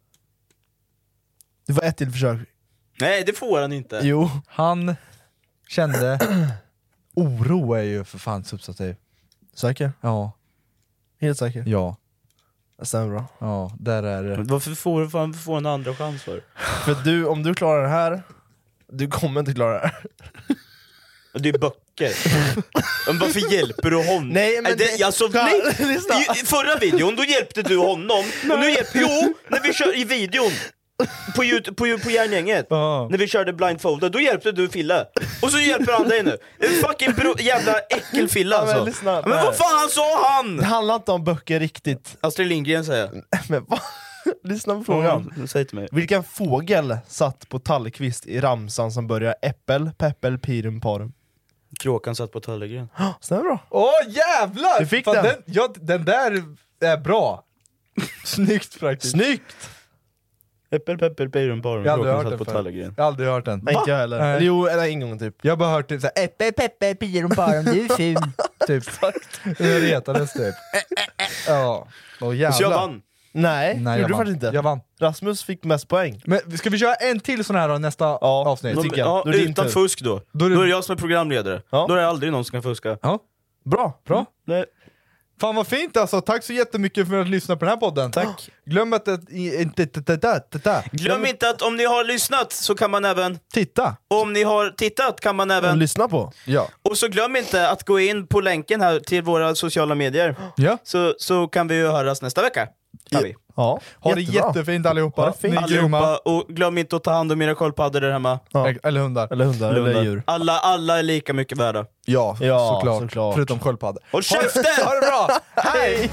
[SPEAKER 5] Det var ett till försök.
[SPEAKER 4] Nej, det får han inte.
[SPEAKER 5] Jo.
[SPEAKER 3] Han kände oro är ju för fan substantiv.
[SPEAKER 5] Säker?
[SPEAKER 3] Ja.
[SPEAKER 5] Helt säker?
[SPEAKER 3] Ja.
[SPEAKER 5] Det stämmer bra.
[SPEAKER 3] Ja, där är det.
[SPEAKER 4] Men varför får du fan få en andra chans för?
[SPEAKER 5] För du, om du klarar det här, du kommer inte klara det här.
[SPEAKER 4] Det är böcker. Men varför hjälper du honom?
[SPEAKER 5] Nej, men
[SPEAKER 4] det,
[SPEAKER 5] det,
[SPEAKER 4] alltså, nej. I, I förra videon, då hjälpte du honom. Och nu hjälper, jo, när vi kör i videon på, YouTube, på, på järngänget,
[SPEAKER 3] uh.
[SPEAKER 4] när vi körde blindfolder, då hjälpte du Fille. Och så hjälper han dig nu. En fucking bro, jävla äckelfilla alltså.
[SPEAKER 5] Ja, men, lyssna,
[SPEAKER 4] men vad fan sa han?
[SPEAKER 5] Det handlar inte om böcker riktigt.
[SPEAKER 4] Astrid Lindgren säger.
[SPEAKER 5] Men vad? Lyssna på frågan.
[SPEAKER 4] Mm, säg till mig.
[SPEAKER 5] Vilken fågel satt på tallkvist i ramsan som börjar äppel, peppel, pirum, parum?
[SPEAKER 4] Kråkan satt på tallegren.
[SPEAKER 5] Stämmer bra.
[SPEAKER 3] Åh jävlar!
[SPEAKER 5] Du fick
[SPEAKER 3] fan,
[SPEAKER 5] den.
[SPEAKER 3] Den, ja, den där är bra. Snyggt faktiskt.
[SPEAKER 5] Snyggt!
[SPEAKER 4] Äppel, peppel, pirum, parum.
[SPEAKER 3] Jag har aldrig
[SPEAKER 4] Kråkan
[SPEAKER 3] hört
[SPEAKER 4] satt på
[SPEAKER 3] den
[SPEAKER 4] tallegren.
[SPEAKER 3] Jag har aldrig hört den.
[SPEAKER 5] Nej, inte jag heller.
[SPEAKER 3] Nej.
[SPEAKER 5] Eller jo, eller en gång typ.
[SPEAKER 3] Jag har bara hört det såhär, äppel, peppel, pirum, parum, du är fin. Typ. Jag retades typ. Ja. Åh jävlar.
[SPEAKER 4] Så jag vann.
[SPEAKER 5] Nej,
[SPEAKER 3] Nej,
[SPEAKER 5] gjorde du
[SPEAKER 3] vann.
[SPEAKER 5] faktiskt inte.
[SPEAKER 3] Jag vann.
[SPEAKER 5] Rasmus fick mest poäng.
[SPEAKER 3] Men ska vi köra en till sån här då, nästa
[SPEAKER 5] ja,
[SPEAKER 3] avsnitt?
[SPEAKER 5] tycker jag.
[SPEAKER 4] Ja,
[SPEAKER 5] Då är det din
[SPEAKER 4] utan
[SPEAKER 5] tur.
[SPEAKER 4] fusk då.
[SPEAKER 3] Då är det-
[SPEAKER 4] Då är det jag som är programledare.
[SPEAKER 5] Ja.
[SPEAKER 4] Då är det aldrig någon som kan fuska.
[SPEAKER 3] Ja.
[SPEAKER 5] Bra.
[SPEAKER 3] Bra.
[SPEAKER 4] Nej.
[SPEAKER 3] Fan vad fint alltså, tack så jättemycket för att lyssna på den här podden.
[SPEAKER 4] Tack.
[SPEAKER 3] Glöm att det inte...
[SPEAKER 4] Glöm inte att om ni har lyssnat så kan man även...
[SPEAKER 3] Titta.
[SPEAKER 4] Och om ni har tittat kan man även...
[SPEAKER 5] Lyssna på.
[SPEAKER 3] Ja.
[SPEAKER 4] Och så glöm inte att gå in på länken här till våra sociala medier.
[SPEAKER 3] Ja.
[SPEAKER 4] Så, så kan vi ju höras nästa vecka. Har vi.
[SPEAKER 5] Ja,
[SPEAKER 3] Ha det
[SPEAKER 5] jättebra.
[SPEAKER 3] jättefint allihopa.
[SPEAKER 5] Ha det fint.
[SPEAKER 3] Ni är grymma.
[SPEAKER 4] Allihopa, och glöm inte att ta hand om era sköldpaddor där hemma.
[SPEAKER 5] Ja.
[SPEAKER 3] Eller hundar.
[SPEAKER 5] Eller hundar, eller,
[SPEAKER 4] Hundar.
[SPEAKER 5] djur.
[SPEAKER 4] Alla, alla är lika mycket värda.
[SPEAKER 3] Ja,
[SPEAKER 5] Ja,
[SPEAKER 3] såklart.
[SPEAKER 5] såklart.
[SPEAKER 3] Förutom sköldpaddor.
[SPEAKER 4] Håll käften!
[SPEAKER 3] Ha det bra! Hej!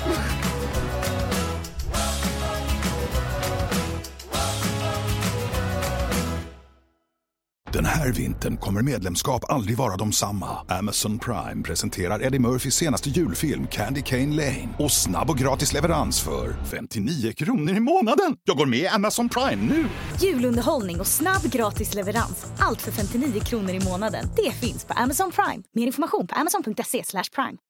[SPEAKER 1] Den här vintern kommer medlemskap aldrig vara de samma. Amazon Prime presenterar Eddie Murphys senaste julfilm Candy Cane Lane. Och snabb och gratis leverans för femtionio kronor i månaden. Jag går med i Amazon Prime nu!
[SPEAKER 2] Julunderhållning och snabb gratis leverans. Allt för femtionio kronor i månaden. Det finns på Amazon Prime. Mer information på amazon punkt se slash prime.